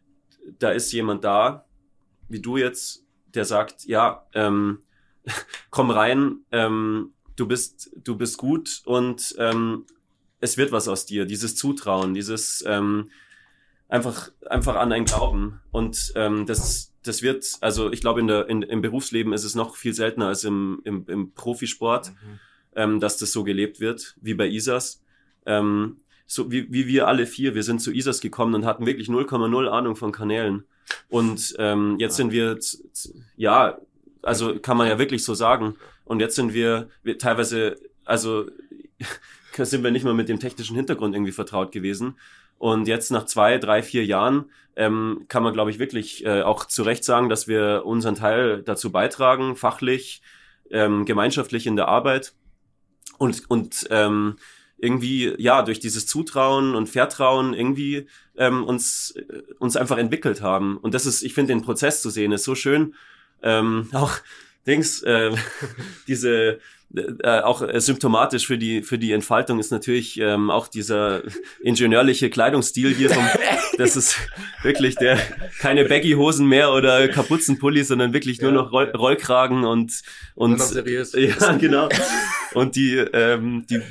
da ist jemand da, wie du jetzt, der sagt, ja, ähm, komm rein, ähm, du bist, du bist gut und ähm, es wird was aus dir, dieses Zutrauen, dieses ähm, einfach einfach an ein Glauben. Und ähm, das das wird, also ich glaube, in der in, im Berufsleben ist es noch viel seltener als im im, im Profisport, mhm. ähm, dass das so gelebt wird, wie bei Isas. Ähm, so wie, wie wir alle vier, wir sind zu Isas gekommen und hatten wirklich null Komma null Ahnung von Kanälen. Und ähm, jetzt sind wir, z- z- ja, also kann man ja wirklich so sagen. Und jetzt sind wir, wir teilweise, also sind wir nicht mal mit dem technischen Hintergrund irgendwie vertraut gewesen. Und jetzt nach zwei, drei, vier Jahren ähm, kann man, glaube ich, wirklich äh, auch zu Recht sagen, dass wir unseren Teil dazu beitragen, fachlich, ähm, gemeinschaftlich in der Arbeit und und ähm, irgendwie, ja, durch dieses Zutrauen und Vertrauen irgendwie ähm, uns uns einfach entwickelt haben. Und das ist, ich finde, den Prozess zu sehen, ist so schön. Ähm, auch Dings, äh, diese äh, auch äh, symptomatisch für die für die Entfaltung ist natürlich ähm, auch dieser ingenieurliche Kleidungsstil hier vom, das ist wirklich der, keine Baggy-Hosen mehr oder Kapuzenpulli, sondern wirklich nur ja, noch Roll, Rollkragen und und nur noch seriös. Ja, genau. Und die ähm, die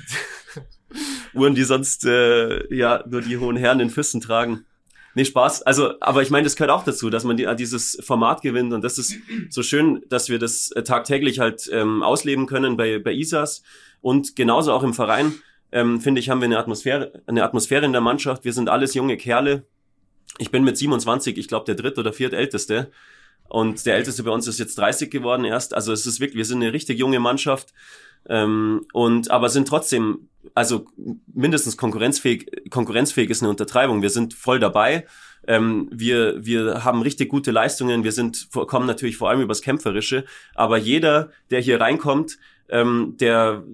Uhren, die sonst äh, ja nur die hohen Herren in Füßen tragen. Nee, Spaß. Also, aber ich meine, das gehört auch dazu, dass man die, dieses Format gewinnt, und das ist so schön, dass wir das äh, tagtäglich halt ähm, ausleben können bei bei Isas, und genauso auch im Verein. Ähm, finde ich, haben wir eine Atmosphäre eine Atmosphäre in der Mannschaft. Wir sind alles junge Kerle. Ich bin mit siebenundzwanzig, ich glaube, der dritt- oder viertälteste. Und der älteste bei uns ist jetzt dreißig geworden erst. Also es ist wirklich, wir sind eine richtig junge Mannschaft. Ähm, und aber sind trotzdem, also mindestens konkurrenzfähig. Konkurrenzfähig ist eine Untertreibung. Wir sind voll dabei. Ähm, wir wir haben richtig gute Leistungen. Wir sind kommen natürlich vor allem übers Kämpferische. Aber jeder, der hier reinkommt, ähm, der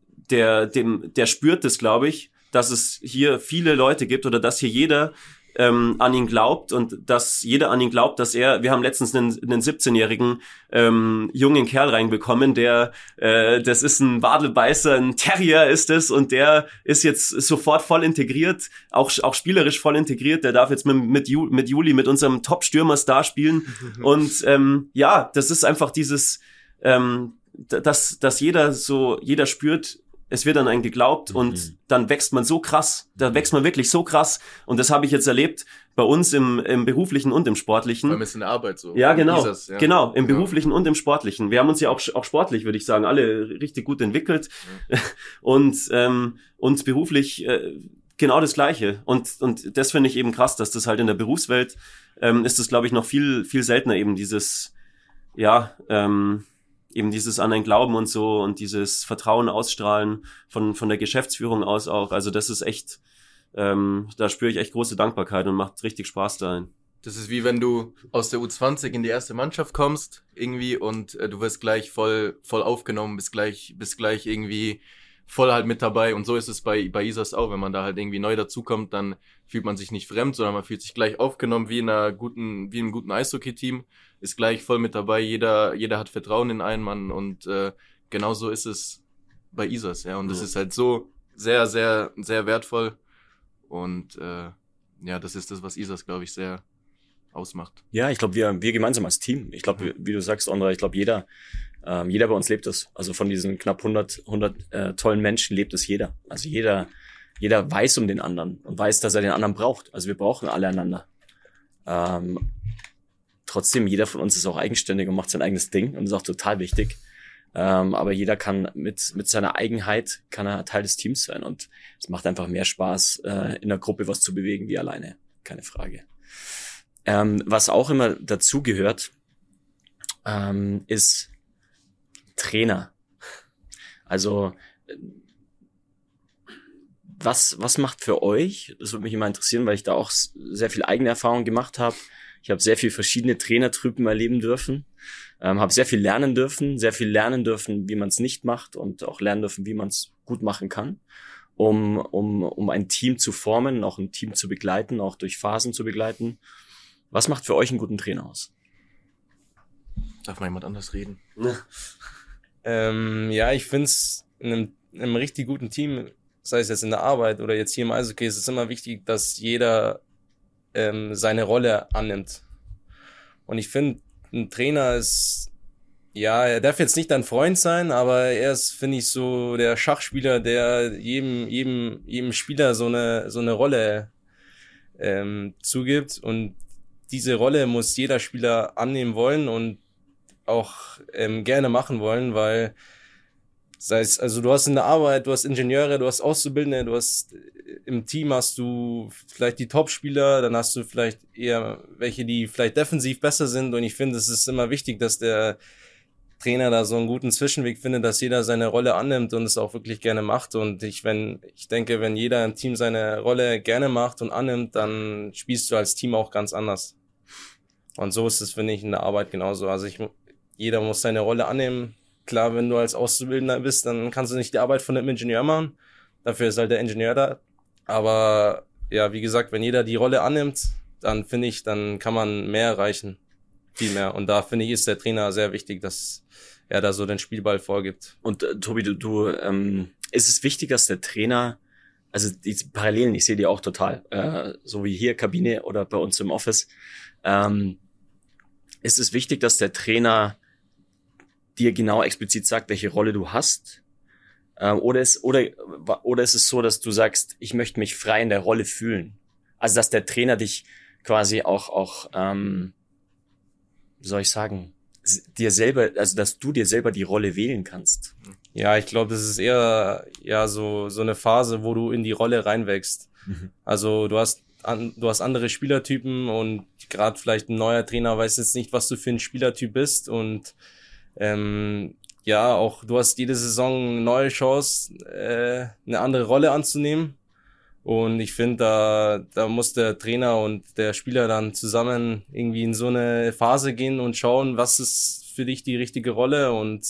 der dem der spürt das, glaube ich, dass es hier viele Leute gibt, oder dass hier jeder ähm, an ihn glaubt, und dass jeder an ihn glaubt, dass er, wir haben letztens einen, einen siebzehnjährigen ähm, jungen Kerl reinbekommen, der, äh, das ist ein Wadelbeißer, ein Terrier ist es, und der ist jetzt sofort voll integriert, auch auch spielerisch voll integriert, der darf jetzt mit, mit, Ju, mit Juli, mit unserem Top-Stürmer-Star spielen, und ähm, ja, das ist einfach dieses, ähm, dass, dass jeder so, jeder spürt, es wird an einen geglaubt, mhm. und dann wächst man so krass, da wächst man wirklich so krass, und das habe ich jetzt erlebt bei uns im, im Beruflichen und im Sportlichen. Weil es in der Arbeit so. Ja, genau, Dieses, ja. genau, im ja. Beruflichen und im Sportlichen. Wir haben uns ja auch, auch sportlich, würde ich sagen, alle richtig gut entwickelt, ja. und ähm, uns beruflich äh, genau das Gleiche, und und das finde ich eben krass, dass das halt in der Berufswelt ähm, ist das, glaube ich, noch viel viel seltener, eben dieses, ja, ähm, eben dieses an ein Glauben und so, und dieses Vertrauen ausstrahlen von von der Geschäftsführung aus auch. Also das ist echt, ähm, da spüre ich echt große Dankbarkeit und macht richtig Spaß dahin. Das ist wie wenn du aus der U zwanzig in die erste Mannschaft kommst irgendwie, und äh, du wirst gleich voll voll aufgenommen, bist gleich bist gleich irgendwie voll halt mit dabei, und so ist es bei bei Isas auch. Wenn man da halt irgendwie neu dazukommt, dann fühlt man sich nicht fremd, sondern man fühlt sich gleich aufgenommen, wie in einer guten wie in einem guten Eishockey-Team, ist gleich voll mit dabei. Jeder jeder hat Vertrauen in einen Mann, und äh, genauso ist es bei Isas, ja. Und das ja. ist halt so sehr sehr sehr wertvoll, und äh, ja, das ist das, was Isas, glaube ich, sehr ausmacht. Ja, ich glaube, wir wir gemeinsam als Team. Ich glaube, mhm. wie du sagst, André, ich glaube, jeder ähm, jeder bei uns lebt es. Also von diesen knapp hundert hundert äh, tollen Menschen lebt es jeder. Also jeder jeder weiß um den anderen und weiß, dass er den anderen braucht. Also wir brauchen alle einander. Ähm, trotzdem, jeder von uns ist auch eigenständig und macht sein eigenes Ding, und ist auch total wichtig. Ähm, aber jeder kann mit mit seiner Eigenheit kann er Teil des Teams sein, und es macht einfach mehr Spaß, äh, in der Gruppe was zu bewegen wie alleine. Keine Frage. Ähm, was auch immer dazu gehört, ähm, ist Trainer. Also was was macht für euch? Das würde mich immer interessieren, weil ich da auch sehr viel eigene Erfahrung gemacht habe. Ich habe sehr viel verschiedene Trainertypen erleben dürfen, ähm, habe sehr viel lernen dürfen, sehr viel lernen dürfen, wie man es nicht macht, und auch lernen dürfen, wie man es gut machen kann, um um um ein Team zu formen, auch ein Team zu begleiten, auch durch Phasen zu begleiten. Was macht für euch einen guten Trainer aus? Darf mal jemand anders reden? ähm, ja, ich finde es in einem, in einem richtig guten Team, sei es jetzt in der Arbeit oder jetzt hier im Eishockey, ist es immer wichtig, dass jeder ähm, seine Rolle annimmt. Und ich finde, ein Trainer ist Ja, er darf jetzt nicht dein Freund sein, aber er ist, finde ich, so der Schachspieler, der jedem, jedem, jedem Spieler so eine, so eine Rolle ähm, zugibt. Und diese Rolle muss jeder Spieler annehmen wollen und auch ähm, gerne machen wollen, weil sei es, also du hast in der Arbeit, du hast Ingenieure, du hast Auszubildende, du hast im Team hast du vielleicht die Top-Spieler, dann hast du vielleicht eher welche, die vielleicht defensiv besser sind. Und ich finde, es ist immer wichtig, dass der Trainer da so einen guten Zwischenweg findet, dass jeder seine Rolle annimmt und es auch wirklich gerne macht. Und ich, wenn, ich denke, wenn jeder im Team seine Rolle gerne macht und annimmt, dann spielst du als Team auch ganz anders. Und so ist es, finde ich, in der Arbeit genauso. Also ich, jeder muss seine Rolle annehmen. Klar, wenn du als Auszubildender bist, dann kannst du nicht die Arbeit von einem Ingenieur machen. Dafür ist halt der Ingenieur da. Aber ja, wie gesagt, wenn jeder die Rolle annimmt, dann finde ich, dann kann man mehr erreichen. Viel mehr. Und da finde ich, ist der Trainer sehr wichtig, dass er da so den Spielball vorgibt. Und äh, Tobi, du, du ähm, ist es wichtig, dass der Trainer, also die Parallelen, ich sehe die auch total, äh, so wie hier Kabine oder bei uns im Office, ähm, ist es wichtig, dass der Trainer dir genau explizit sagt, welche Rolle du hast? Ähm, oder, ist, oder, oder ist es so, dass du sagst, ich möchte mich frei in der Rolle fühlen? Also, dass der Trainer dich quasi auch, auch ähm, wie soll ich sagen, dir selber, also dass du dir selber die Rolle wählen kannst. Ja, ich glaube, das ist eher ja so so eine Phase, wo du in die Rolle reinwächst. Mhm. Also du hast an, du hast andere Spielertypen und gerade vielleicht ein neuer Trainer weiß jetzt nicht, was du für ein Spielertyp bist und ähm, ja, auch du hast jede Saison eine neue Chance, äh, eine andere Rolle anzunehmen. Und ich finde, da, da muss der Trainer und der Spieler dann zusammen irgendwie in so eine Phase gehen und schauen, was ist für dich die richtige Rolle und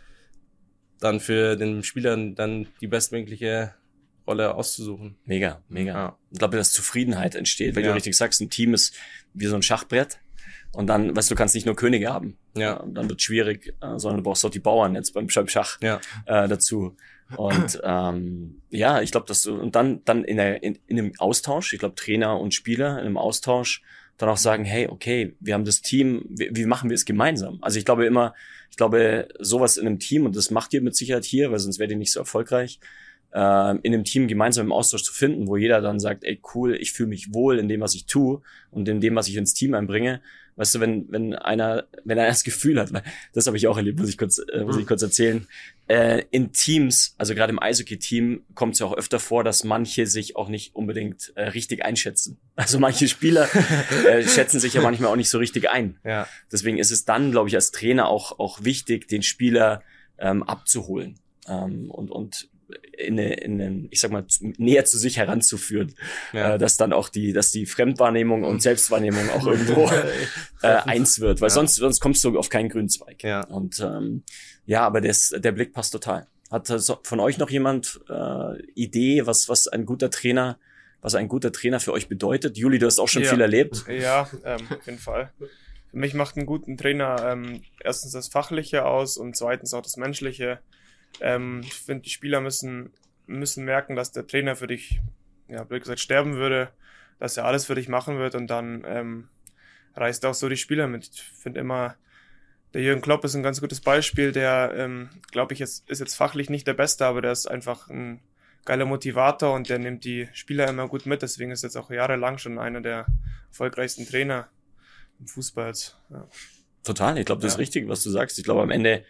dann für den Spieler dann die bestmögliche Rolle auszusuchen. Mega, mega. Ja. Ich glaube, dass Zufriedenheit entsteht, weil Ja. du richtig sagst, ein Team ist wie so ein Schachbrett. Und dann, weißt du, du kannst nicht nur Könige haben. Ja. Äh, Dann wird schwierig, äh, sondern du brauchst auch die Bauern jetzt beim Schach Ja. äh, dazu. Und ähm, ja, ich glaube, dass du und dann dann in der in, in einem Austausch, ich glaube Trainer und Spieler in einem Austausch dann auch sagen, hey, okay, wir haben das Team, wie, wie machen wir es gemeinsam? Also ich glaube immer, ich glaube sowas in einem Team und das macht ihr mit Sicherheit hier, weil sonst wärt ihr nicht so erfolgreich. Äh, in einem Team gemeinsam im Austausch zu finden, wo jeder dann sagt, ey cool, ich fühle mich wohl in dem, was ich tue und in dem, was ich ins Team einbringe. Weißt du, wenn wenn einer wenn einer das Gefühl hat, weil das habe ich auch erlebt, muss ich kurz äh, muss ich kurz erzählen. Äh, in Teams, also gerade im Eishockey-Team, kommt es ja auch öfter vor, dass manche sich auch nicht unbedingt äh, richtig einschätzen. Also manche Spieler äh, schätzen sich ja manchmal auch nicht so richtig ein. Ja. Deswegen ist es dann, glaube ich, als Trainer auch auch wichtig, den Spieler ähm, abzuholen ähm, und und in eine, in eine, ich sag mal, näher zu sich heranzuführen, Ja. äh, dass dann auch die, dass die Fremdwahrnehmung und Selbstwahrnehmung auch irgendwo äh, eins wird, weil Ja. sonst, sonst kommst du auf keinen grünen Zweig. Ja. Und ähm, ja, aber das, der Blick passt total. Hat das von euch noch jemand äh, Idee, was was ein guter Trainer, was ein guter Trainer für euch bedeutet? Juli, du hast auch schon Ja. viel erlebt. Ja, ähm, auf jeden Fall. Für mich macht einen guten Trainer ähm, erstens das Fachliche aus und zweitens auch das Menschliche. Ähm, ich finde, die Spieler müssen müssen merken, dass der Trainer für dich, ja, blöd gesagt, sterben würde, dass er alles für dich machen wird und dann ähm, reißt auch so die Spieler mit. Ich finde immer, der Jürgen Klopp ist ein ganz gutes Beispiel, der, ähm, glaube ich, jetzt, ist jetzt fachlich nicht der Beste, aber der ist einfach ein geiler Motivator und der nimmt die Spieler immer gut mit, deswegen ist jetzt auch jahrelang schon einer der erfolgreichsten Trainer im Fußball. Ja. Total, ich glaube, das Ja. ist richtig, was du sagst. Ich glaube, am Ende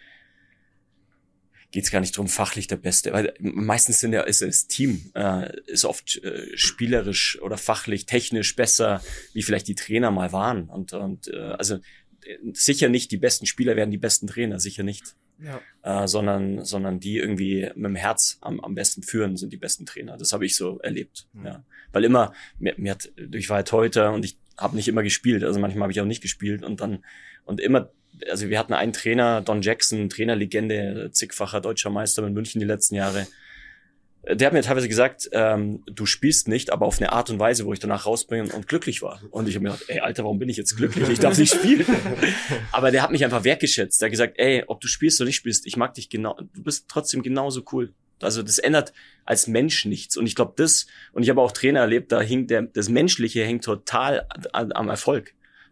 geht's gar nicht drum, fachlich der Beste, weil meistens sind ja, ist das Team äh, ist oft äh, spielerisch oder fachlich, technisch besser, wie vielleicht die Trainer mal waren. Und, und äh, also äh, sicher nicht die besten Spieler werden die besten Trainer, sicher nicht. Ja. Äh, sondern sondern die irgendwie mit dem Herz am, am besten führen, sind die besten Trainer. Das habe ich so erlebt. Mhm. Ja. Weil immer, mir, mir hat, ich war halt Torhüter und ich habe nicht immer gespielt, also manchmal habe ich auch nicht gespielt und dann und immer, also wir hatten einen Trainer, Don Jackson, Trainerlegende, zigfacher deutscher Meister mit München die letzten Jahre. Der hat mir teilweise gesagt, ähm, du spielst nicht, aber auf eine Art und Weise, wo ich danach rausbringe und glücklich war. Und ich habe mir gedacht, ey, Alter, warum bin ich jetzt glücklich? Ich darf nicht spielen. Aber der hat mich einfach wertgeschätzt. Der hat gesagt, ey, ob du spielst oder nicht spielst, ich mag dich genau, du bist trotzdem genauso cool. Also das ändert als Mensch nichts. Und ich glaube, das, und ich habe auch Trainer erlebt, da hing der, das Menschliche hängt total an, am Erfolg.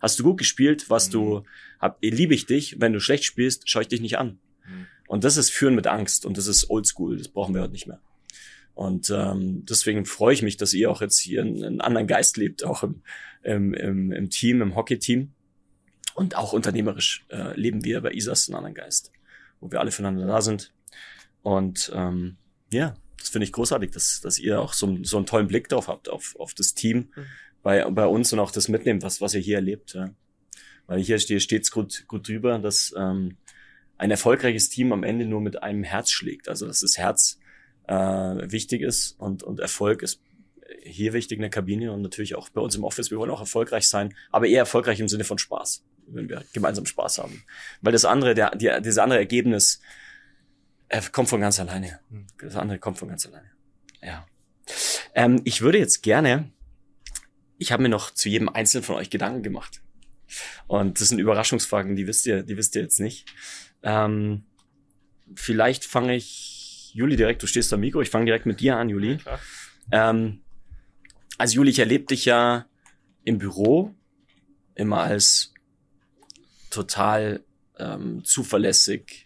Hast du gut gespielt, was Mhm. du, hab, liebe ich dich. Wenn du schlecht spielst, schaue ich dich nicht an. Mhm. Und das ist Führen mit Angst und das ist Oldschool, das brauchen wir heute nicht mehr. Und ähm, deswegen freue ich mich, dass ihr auch jetzt hier einen, einen anderen Geist lebt, auch im, im, im, im Team, im Hockey-Team. Und auch unternehmerisch äh, leben wir bei Isas einen anderen Geist, wo wir alle füreinander da sind. Und ähm, ja, das finde ich großartig, dass, dass ihr auch so, so einen tollen Blick drauf habt, auf, auf das Team Mhm. bei, bei uns und auch das mitnehmt, was, was ihr hier erlebt. Ja. Weil hier steht stets gut, gut drüber, dass ähm, ein erfolgreiches Team am Ende nur mit einem Herz schlägt. Also dass das Herz äh, wichtig ist und, und Erfolg ist hier wichtig in der Kabine und natürlich auch bei uns im Office. Wir wollen auch erfolgreich sein, aber eher erfolgreich im Sinne von Spaß, wenn wir gemeinsam Spaß haben. Weil das andere, der, die, dieses andere Ergebnis äh, kommt von ganz alleine. Das andere kommt von ganz alleine. Ja. Ähm, ich würde jetzt gerne, ich habe mir noch zu jedem Einzelnen von euch Gedanken gemacht. Und das sind Überraschungsfragen, die wisst ihr, die wisst ihr jetzt nicht. Ähm, vielleicht fange ich, Juli, direkt, du stehst am Mikro, ich fange direkt mit dir an, Juli. Klar. Ähm, also Juli, ich erlebe dich ja im Büro immer als total ähm, zuverlässig,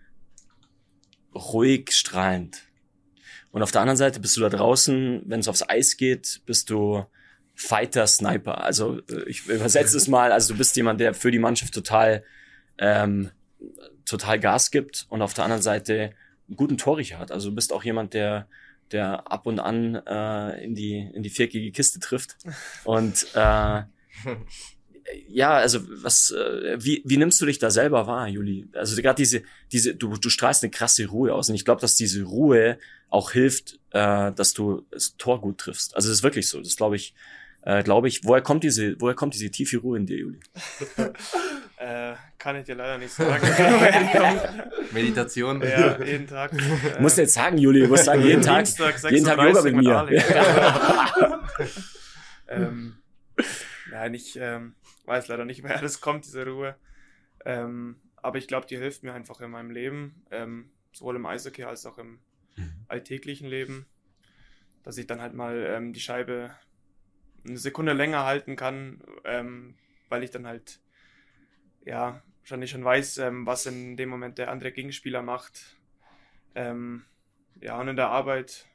ruhig, strahlend. Und auf der anderen Seite bist du da draußen, wenn es aufs Eis geht, bist du Fighter, Sniper. Also äh, ich übersetze es mal, also du bist jemand, der für die Mannschaft total ähm, total Gas gibt und auf der anderen Seite einen guten Torriecher hat. Also du bist auch jemand, der der ab und an äh, in die in die viereckige Kiste trifft. Und äh, ja, also was, äh, wie wie nimmst du dich da selber wahr, Juli? Also gerade diese diese du du strahlst eine krasse Ruhe aus und ich glaube, dass diese Ruhe auch hilft, äh, dass du das Tor gut triffst. Also das ist wirklich so. Das glaube ich, äh, glaube ich. Woher kommt diese woher kommt diese tiefe Ruhe in dir, Juli? Äh, kann ich dir leider nicht sagen. woher die kommt. Meditation. Ja, jeden Tag. Du musst jetzt sagen, Juli, du musst sagen, jeden Tag, Dienstag, jeden Tag Yoga mit mir. Alex. ähm, nein, ich ähm, weiß leider nicht, woher das kommt, diese Ruhe. Ähm, aber ich glaube, die hilft mir einfach in meinem Leben, ähm, sowohl im Eishockey als auch im alltäglichen Leben, dass ich dann halt mal ähm, die Scheibe eine Sekunde länger halten kann, ähm, weil ich dann halt ja wahrscheinlich schon weiß, ähm, was in dem Moment der andere Gegenspieler macht. Ähm, ja, und in der Arbeit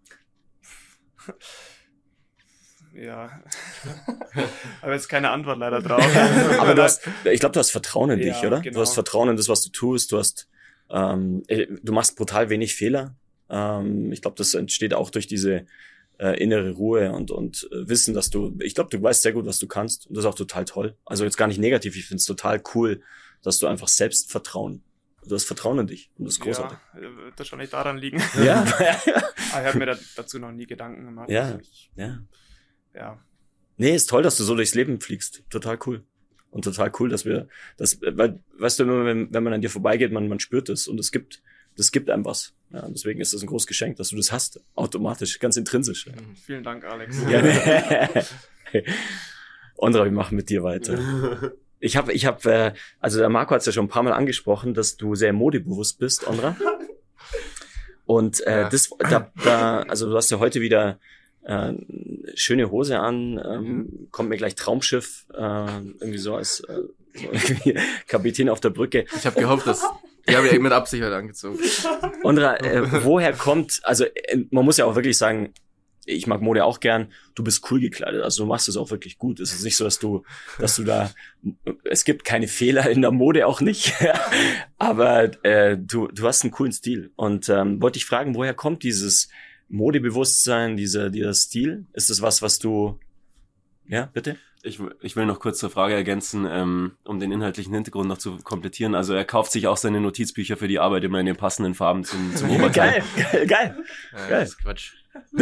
ja, aber jetzt keine Antwort leider drauf. Aber du hast, ich glaube, du hast Vertrauen in dich, Ja, oder? genau. Du hast Vertrauen in das, was du tust. Du hast, ähm, du machst brutal wenig Fehler. Ähm, ich glaube, das entsteht auch durch diese äh, innere Ruhe und und äh, Wissen, dass du, ich glaube, du weißt sehr gut, was du kannst. Und das ist auch total toll. Also jetzt gar nicht negativ. Ich finde es total cool, dass du einfach Selbstvertrauen. Du hast Vertrauen in dich und das ist großartig. Ja, wird das schon nicht daran liegen. Ja, Aber ich habe mir da, dazu noch nie Gedanken gemacht. Ja. Also ich, ja. ja. Nee, ist toll, dass du so durchs Leben fliegst. Total cool. Und total cool, dass wir, das, weil, weißt du, immer, wenn, wenn man an dir vorbeigeht, man, man spürt es und es gibt, das gibt einem was. Ja, und deswegen ist das ein großes Geschenk, dass du das hast. Automatisch, ganz intrinsisch. Ja. Vielen Dank, Alex. Ja. Ondra, wir machen mit dir weiter. Ich habe, ich habe, äh, also der Marco hat es ja schon ein paar Mal angesprochen, dass du sehr modebewusst bist, Ondra. Und äh, Ja. das, da, da, also du hast ja heute wieder äh, schöne Hose an, ähm, kommt mir gleich Traumschiff, äh, irgendwie so als äh, so irgendwie Kapitän auf der Brücke. Ich habe gehofft, dass die habe ich mit Absicht heute angezogen. Ondra, äh, woher kommt, also äh, man muss ja auch wirklich sagen, ich mag Mode auch gern, du bist cool gekleidet, also du machst es auch wirklich gut. Es ist nicht so, dass du, dass du da, es gibt keine Fehler in der Mode auch nicht, aber äh, du, du hast einen coolen Stil. Und ähm, wollte ich fragen, woher kommt dieses Modebewusstsein, dieser, dieser Stil? Ist das was, was du, ja, bitte? Ich, ich will noch kurz zur Frage ergänzen, ähm, um den inhaltlichen Hintergrund noch zu komplettieren. Also er kauft sich auch seine Notizbücher für die Arbeit immer in den passenden Farben zum, zum Oberteil. Geil, geil, geil. Ja, Geil. das ist Quatsch.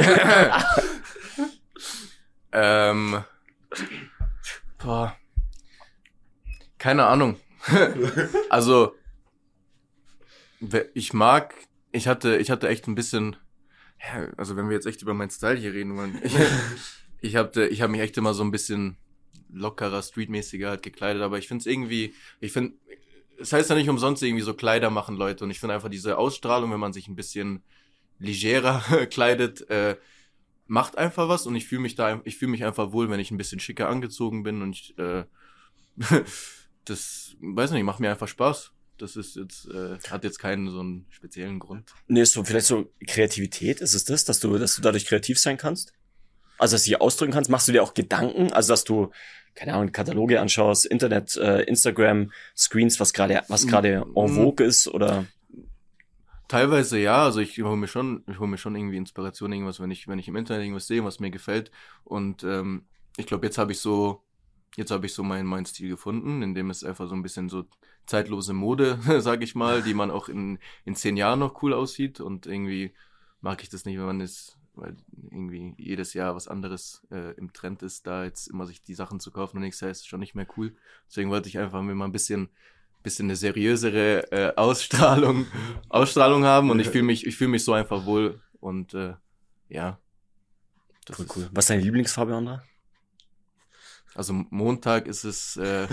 ähm, boah. Keine Ahnung. Also, we- ich mag, ich hatte, ich hatte echt ein bisschen, ja, also wenn wir jetzt echt über meinen Style hier reden wollen, ich, ich hatte, ich habe mich echt immer so ein bisschen lockerer, streetmäßiger halt gekleidet, aber ich finde es irgendwie, ich finde, es heißt ja nicht umsonst irgendwie so Kleider machen Leute und ich finde einfach diese Ausstrahlung, wenn man sich ein bisschen legerer kleidet, äh, macht einfach was und ich fühle mich da, ich fühle mich einfach wohl, wenn ich ein bisschen schicker angezogen bin und ich, äh, das, weiß nicht, macht mir einfach Spaß. Das ist jetzt, äh, hat jetzt keinen so einen speziellen Grund. Nee, ist so vielleicht so Kreativität, ist es das, dass du, dass du dadurch kreativ sein kannst? Also, dass du dich ausdrücken kannst? Machst du dir auch Gedanken? Also, dass du, keine Ahnung, Kataloge anschaust, Internet, äh, Instagram, Screens, was gerade, was gerade en vogue ist, oder? Teilweise ja, also ich hole mir schon, ich hole mir schon irgendwie Inspiration, irgendwas, wenn ich, wenn ich im Internet irgendwas sehe, was mir gefällt. Und ähm, ich glaube, jetzt habe ich so, jetzt habe ich so meinen meinen Stil gefunden, in dem es einfach so ein bisschen so zeitlose Mode, sag ich mal, die man auch in in zehn Jahren noch cool aussieht. Und irgendwie mag ich das nicht, wenn man ist, weil irgendwie jedes Jahr was anderes äh, im Trend ist, da jetzt immer sich die Sachen zu kaufen und nächstes Jahr ist es schon nicht mehr cool. Deswegen wollte ich einfach mir mal ein bisschen bisschen eine seriösere äh, Ausstrahlung Ausstrahlung haben und ich fühle mich ich fühle mich so einfach wohl und äh, ja, das Cool, ist cool. Was ist deine Lieblingsfarbe, Andra? Also Montag ist es äh,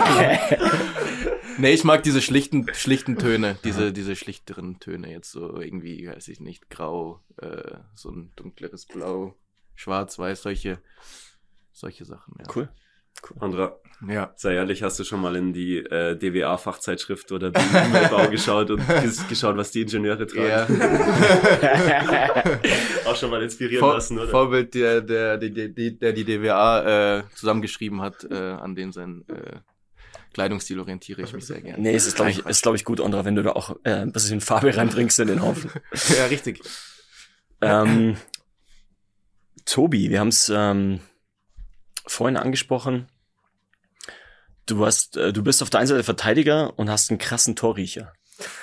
nee, ich mag diese schlichten schlichten Töne, diese diese schlichteren Töne jetzt so irgendwie, weiß ich nicht, grau, äh, so ein dunkleres Blau, schwarz, weiß, solche solche Sachen, ja. Cool. Andra, Ja. sei ehrlich, hast du schon mal in die äh, D W A-Fachzeitschrift oder die E-Mail-Bau geschaut und ges- geschaut, was die Ingenieure tragen? Ja. Auch schon mal inspirieren Vor, lassen, oder? Vorbild, der, der, die, die, der die D W A äh, zusammengeschrieben hat, äh, an den sein äh, Kleidungsstil orientiere ich mich sehr gerne. Nee, es ist, glaube ich, ist, glaube ich, gut, Andra, wenn du da auch äh, ein bisschen Farbe reinbringst in den Haufen. Ja, richtig. ähm, Tobi, wir haben es ähm, vorhin angesprochen. Du hast, äh, du bist auf der einen Seite Verteidiger und hast einen krassen Torriecher.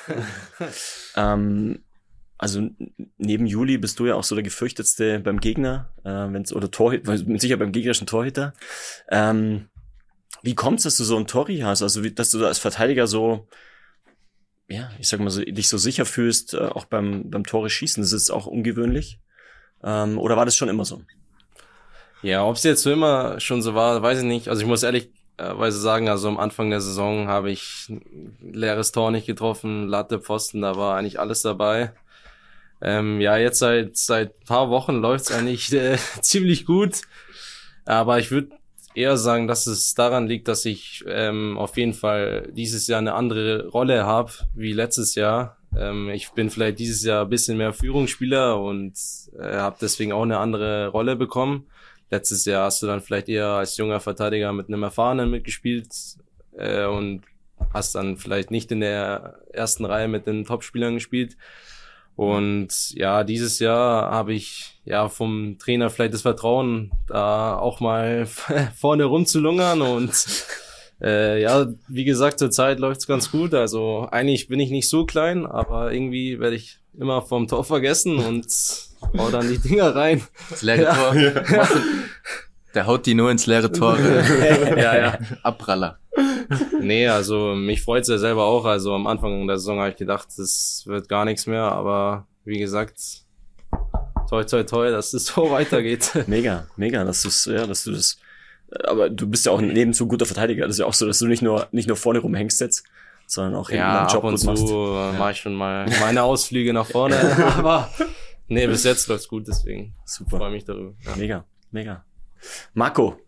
ähm, also n- neben Juli bist du ja auch so der gefürchtetste beim Gegner, äh, wenn's oder Torhüter, mit sicher beim gegnerischen Torhüter. Ähm, wie kommt's, dass du so einen Torriecher hast? Also wie, dass du da als Verteidiger so, ja, ich sag mal so, dich so sicher fühlst, äh, auch beim beim Tore schießen. Das ist auch ungewöhnlich. Ähm, oder war das schon immer so? Ja, ob es jetzt so immer schon so war, weiß ich nicht. Also ich muss ehrlicherweise sagen, also am Anfang der Saison habe ich ein leeres Tor nicht getroffen, Latte, Pfosten, da war eigentlich alles dabei. Ähm, ja, jetzt seit seit paar Wochen läuft's eigentlich äh, ziemlich gut. Aber ich würde eher sagen, dass es daran liegt, dass ich ähm, auf jeden Fall dieses Jahr eine andere Rolle habe wie letztes Jahr. Ähm, ich bin vielleicht dieses Jahr ein bisschen mehr Führungsspieler und äh, habe deswegen auch eine andere Rolle bekommen. Letztes Jahr hast du dann vielleicht eher als junger Verteidiger mit einem Erfahrenen mitgespielt äh, und hast dann vielleicht nicht in der ersten Reihe mit den Topspielern gespielt. Und ja, dieses Jahr habe ich ja vom Trainer vielleicht das Vertrauen, da auch mal vorne rumzulungern. Und äh, ja, wie gesagt, zur Zeit läuft's ganz gut. Also eigentlich bin ich nicht so klein, aber irgendwie werde ich immer vom Tor vergessen und hau dann die Dinger rein. Das leere Tor. Ja. Der haut die nur ins leere Tor. Ja, ja. Abpraller. Nee, also mich freut's ja selber auch. Also am Anfang der Saison habe ich gedacht, das wird gar nichts mehr. Aber wie gesagt, toi, toi, toi, dass es so weitergeht. Mega, mega, dass du ja, dass du das. Aber du bist ja auch nebenzu ein guter Verteidiger. Das ist ja auch so, dass du nicht nur nicht nur vorne rumhängst jetzt, sondern auch hinten Ja, deinen Job ab und gut zu machst. äh, mache ich schon mal meine Ausflüge nach vorne. Aber nee, bis jetzt läuft's gut, deswegen Super, freue mich darüber. Ja. mega, mega. Marco,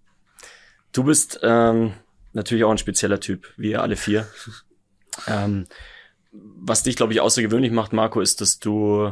du bist ähm, natürlich auch ein spezieller Typ, wie ihr alle vier. ähm, was dich, glaube ich, außergewöhnlich macht, Marco, ist, dass du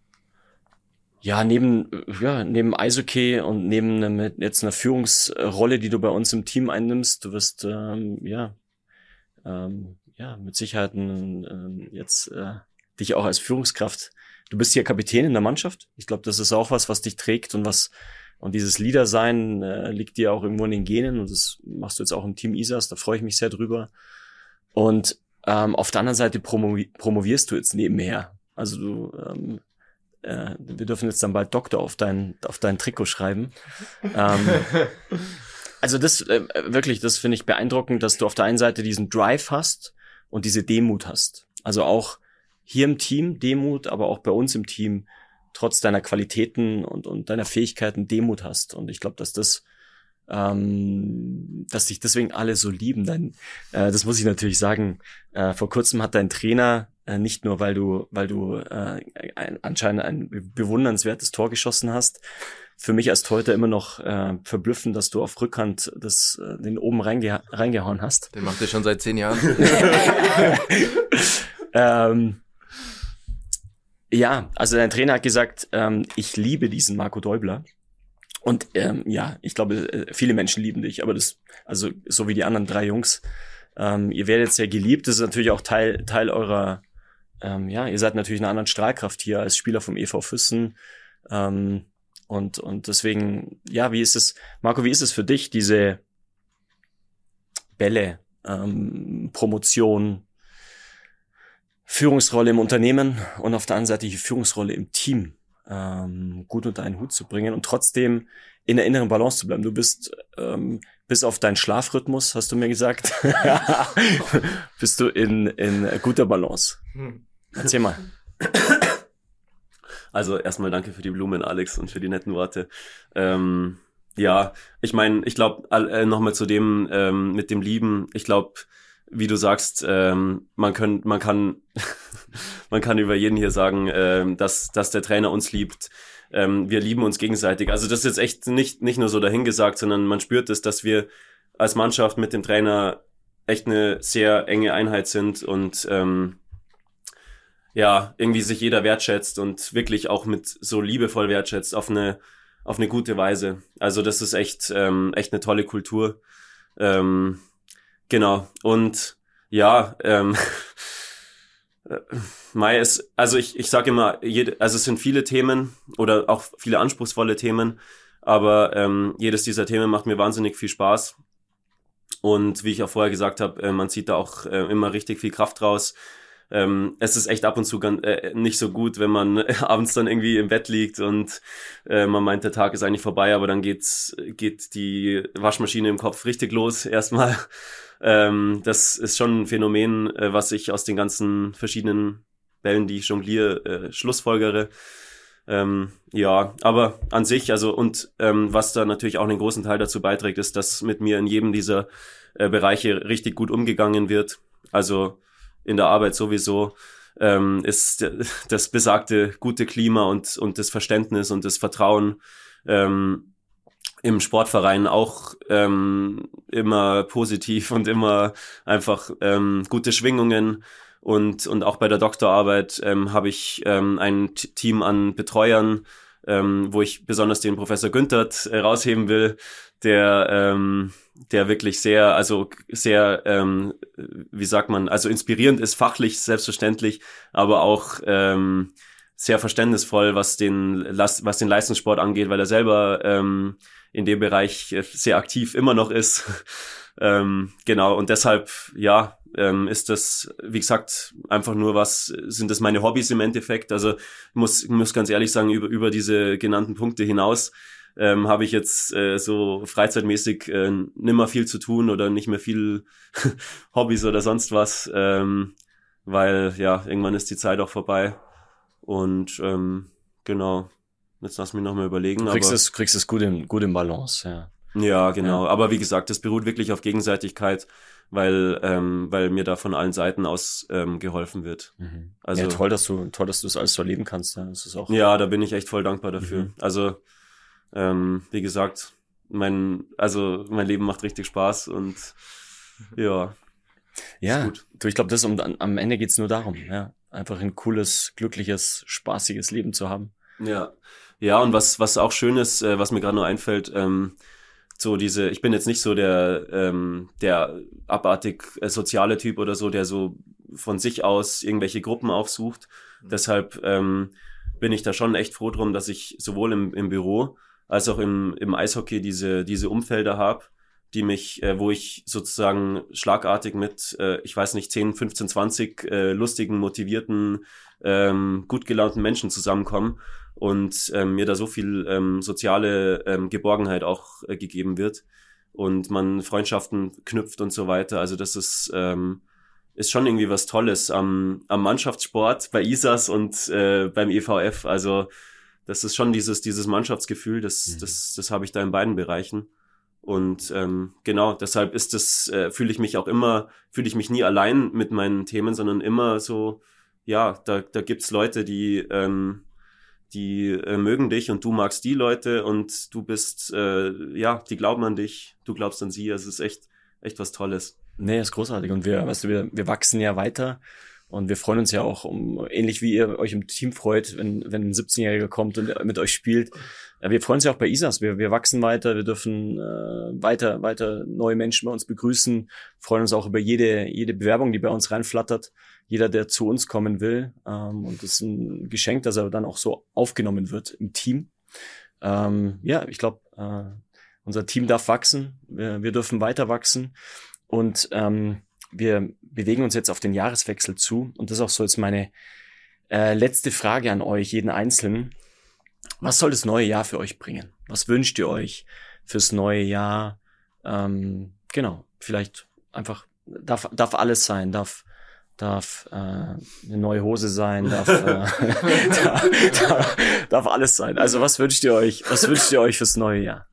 ja neben ja neben Eishockey und neben einem, jetzt einer Führungsrolle, die du bei uns im Team einnimmst, du wirst ähm, ja ähm, ja mit Sicherheit ein, ähm, jetzt äh, dich auch als Führungskraft. Du bist hier Kapitän in der Mannschaft. Ich glaube, das ist auch was, was dich trägt und was und dieses Leader-Sein äh, liegt dir auch irgendwo in den Genen und das machst du jetzt auch im Team Isars. Da freue ich mich sehr drüber. Und ähm, auf der anderen Seite promovi- promovierst du jetzt nebenher. Also du ähm, äh, wir dürfen jetzt dann bald Doktor auf dein auf dein Trikot schreiben. ähm, also das äh, wirklich, das finde ich beeindruckend, dass du auf der einen Seite diesen Drive hast und diese Demut hast. Also auch hier im Team Demut, aber auch bei uns im Team trotz deiner Qualitäten und und deiner Fähigkeiten Demut hast. Und ich glaube, dass das ähm, dass dich deswegen alle so lieben. Dein, äh, das muss ich natürlich sagen. Äh, vor kurzem hat dein Trainer äh, nicht nur, weil du, weil du äh, ein, anscheinend ein bewundernswertes Tor geschossen hast, für mich als Torhüter immer noch äh, verblüffend, dass du auf Rückhand das, äh, den oben reinge reingehauen hast. Den macht er schon seit zehn Jahren. ähm, ja, also dein Trainer hat gesagt, ähm, ich liebe diesen Marco Däubler. Und ähm, ja, ich glaube, viele Menschen lieben dich, aber das, also so wie die anderen drei Jungs, ähm, ihr werdet sehr geliebt. Das ist natürlich auch Teil Teil eurer, ähm, ja, ihr seid natürlich eine andere Strahlkraft hier als Spieler vom E V Füssen. Ähm, und und deswegen, ja, wie ist es, Marco, wie ist es für dich, diese Bälle, ähm, Promotion, Führungsrolle im Unternehmen und auf der anderen Seite die Führungsrolle im Team ähm, gut unter einen Hut zu bringen und trotzdem in der inneren Balance zu bleiben. Du bist ähm, bis auf deinen Schlafrhythmus, hast du mir gesagt, bist du in in guter Balance. Erzähl mal. Also erstmal danke für die Blumen, Alex, und für die netten Worte. Ähm, ja, ich meine, ich glaube, äh, nochmal zu dem ähm, mit dem Lieben, ich glaube, wie du sagst, ähm, man kann, man kann, man kann über jeden hier sagen, ähm, dass, dass der Trainer uns liebt. Ähm, wir lieben uns gegenseitig. Also das ist jetzt echt nicht, nicht nur so dahingesagt, sondern man spürt es, dass wir als Mannschaft mit dem Trainer echt eine sehr enge Einheit sind und ähm, ja, irgendwie sich jeder wertschätzt und wirklich auch mit so liebevoll wertschätzt auf eine, auf eine gute Weise. Also das ist echt, ähm, echt eine tolle Kultur. Ähm, Genau, und ja, ähm, Mai ist, also ich, ich sage immer, jede, also es sind viele Themen oder auch viele anspruchsvolle Themen, aber ähm, jedes dieser Themen macht mir wahnsinnig viel Spaß. Und wie ich auch vorher gesagt habe, äh, man zieht da auch äh, immer richtig viel Kraft raus. Ähm, es ist echt ab und zu ganz, äh, nicht so gut, wenn man äh, abends dann irgendwie im Bett liegt und äh, man meint, der Tag ist eigentlich vorbei, aber dann geht's, geht die Waschmaschine im Kopf richtig los erstmal. Ähm, das ist schon ein Phänomen, äh, was ich aus den ganzen verschiedenen Bällen, die ich jongliere, äh, schlussfolgere. Ähm, ja, aber an sich, also und ähm, was da natürlich auch einen großen Teil dazu beiträgt, ist, dass mit mir in jedem dieser äh, Bereiche richtig gut umgegangen wird. Also in der Arbeit sowieso ähm, ist das besagte gute Klima und und das Verständnis und das Vertrauen ähm, im Sportverein auch ähm, immer positiv und immer einfach ähm, gute Schwingungen. Und und auch bei der Doktorarbeit ähm, habe ich ähm, ein T- Team an Betreuern, ähm, wo ich besonders den Professor Günthert äh, rausheben will, der ähm, der wirklich sehr, also sehr, ähm, wie sagt man, also inspirierend ist, fachlich selbstverständlich, aber auch ähm, sehr verständnisvoll, was den was den Leistungssport angeht, weil er selber ähm, in dem Bereich sehr aktiv immer noch ist. ähm, genau, und deshalb, ja, ähm, ist das, wie gesagt, einfach nur was, sind das meine Hobbys im Endeffekt. Also ich muss, muss ganz ehrlich sagen, über, über diese genannten Punkte hinaus ähm, habe ich jetzt äh, so freizeitmäßig äh, nimmer viel zu tun oder nicht mehr viel Hobbys oder sonst was, ähm, weil ja, irgendwann ist die Zeit auch vorbei. Und ähm, genau, jetzt lass mich nochmal überlegen. Du kriegst aber, es, kriegst es gut im, gut im Balance, ja. Ja, genau. Ja. Aber wie gesagt, das beruht wirklich auf Gegenseitigkeit, weil ähm, weil mir da von allen Seiten aus ähm, geholfen wird. Mhm. Also Ja, toll, dass du, toll, dass du das alles so erleben kannst. Ja, das ist auch. ja, da bin ich echt voll dankbar dafür. Mhm. Also ähm, wie gesagt, mein also mein Leben macht richtig Spaß und ja, Ja, gut. du, ich glaube, das um, am Ende geht's nur darum, ja, einfach ein cooles, glückliches, spaßiges Leben zu haben. Ja, ja, und was was auch schön ist, äh, was mir gerade nur einfällt, ähm, so diese, ich bin jetzt nicht so der ähm, der abartig äh, soziale Typ oder so, der so von sich aus irgendwelche Gruppen aufsucht. Mhm. Deshalb ähm, bin ich da schon echt froh drum, dass ich sowohl im im Büro als auch im im Eishockey diese diese Umfelder habe, die mich, äh, wo ich sozusagen schlagartig mit, äh, ich weiß nicht, zehn, fünfzehn, zwanzig äh, lustigen, motivierten, ähm, gut gelaunten Menschen zusammenkommen und ähm, mir da so viel ähm, soziale ähm, Geborgenheit auch äh, gegeben wird und man Freundschaften knüpft und so weiter. Also das ist ähm, ist schon irgendwie was Tolles am am Mannschaftssport bei I S A S und äh, beim E V F. Also das ist schon dieses dieses Mannschaftsgefühl, das Mhm. das das habe ich da in beiden Bereichen. Und ähm, genau, deshalb ist das, äh, fühle ich mich auch immer, fühle ich mich nie allein mit meinen Themen, sondern immer so, ja, da, da gibt's Leute, die, ähm, die äh, mögen dich und du magst die Leute und du bist, äh, ja, die glauben an dich, du glaubst an sie. Also es ist echt, echt was Tolles. Nee, ist großartig. Und wir, weißt du, wir, wir wachsen ja weiter und wir freuen uns ja auch, um ähnlich wie ihr euch im Team freut, wenn, wenn ein siebzehnjähriger kommt und mit euch spielt. Wir freuen uns ja auch bei Isas. Wir, wir wachsen weiter, wir dürfen äh, weiter, weiter neue Menschen bei uns begrüßen, freuen uns auch über jede, jede Bewerbung, die bei uns reinflattert. Jeder, der zu uns kommen will. Ähm, und das ist ein Geschenk, dass er dann auch so aufgenommen wird im Team. Ähm, ja, ich glaube, äh, unser Team darf wachsen. Wir, wir dürfen weiter wachsen. Und ähm, wir bewegen uns jetzt auf den Jahreswechsel zu. Und das ist auch so jetzt meine äh, letzte Frage an euch, jeden Einzelnen. Was soll das neue Jahr für euch bringen? Was wünscht ihr euch fürs neue Jahr? Ähm, genau, vielleicht einfach, darf, darf alles sein, darf, darf äh, eine neue Hose sein, darf, äh, darf, darf, darf alles sein. Also was wünscht ihr euch, was wünscht ihr euch fürs neue Jahr?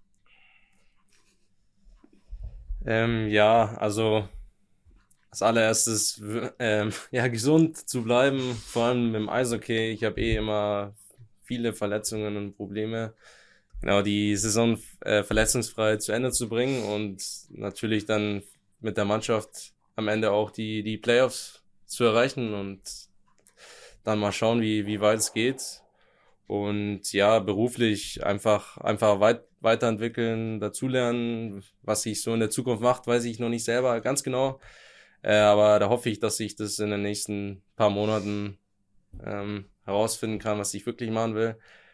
Ähm, ja, also als allererstes ähm, ja gesund zu bleiben, vor allem im Eishockey. Ich habe eh immer viele Verletzungen und Probleme. Genau, die Saison äh, verletzungsfrei zu Ende zu bringen und natürlich dann mit der Mannschaft am Ende auch die die Playoffs zu erreichen und dann mal schauen, wie wie weit es geht. Und ja, beruflich einfach einfach weit, weiterentwickeln, dazulernen. Was sich so in der Zukunft macht, weiß ich noch nicht selber ganz genau. Äh, aber da hoffe ich, dass ich das in den nächsten paar Monaten ähm, herausfinden kann, was ich wirklich machen will.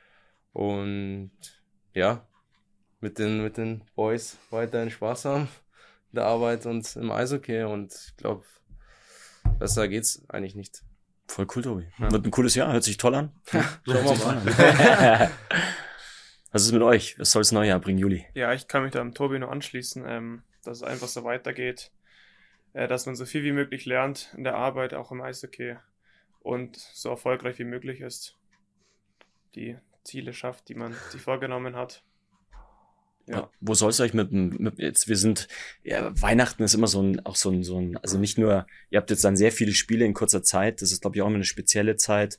Und ja, mit den mit den Boys weiterhin Spaß haben in der Arbeit und im Eishockey. Und ich glaube, besser geht's eigentlich nicht. Voll cool, Tobi. Ja. Wird ein cooles Jahr, hört sich toll an. Ja, schauen wir mal. Was ist mit euch? Was soll das neue Jahr bringen, Juli? Ja, ich kann mich da am Tobi nur anschließen, ähm, dass es einfach so weitergeht, äh, dass man so viel wie möglich lernt in der Arbeit, auch im Eishockey und so erfolgreich wie möglich ist, die Ziele schafft, die man sich vorgenommen hat. Ja. Wo soll es euch mit, mit jetzt, wir sind, ja, Weihnachten ist immer so ein, auch so ein, so ein, also nicht nur, ihr habt jetzt dann sehr viele Spiele in kurzer Zeit, das ist, glaube ich, auch immer eine spezielle Zeit,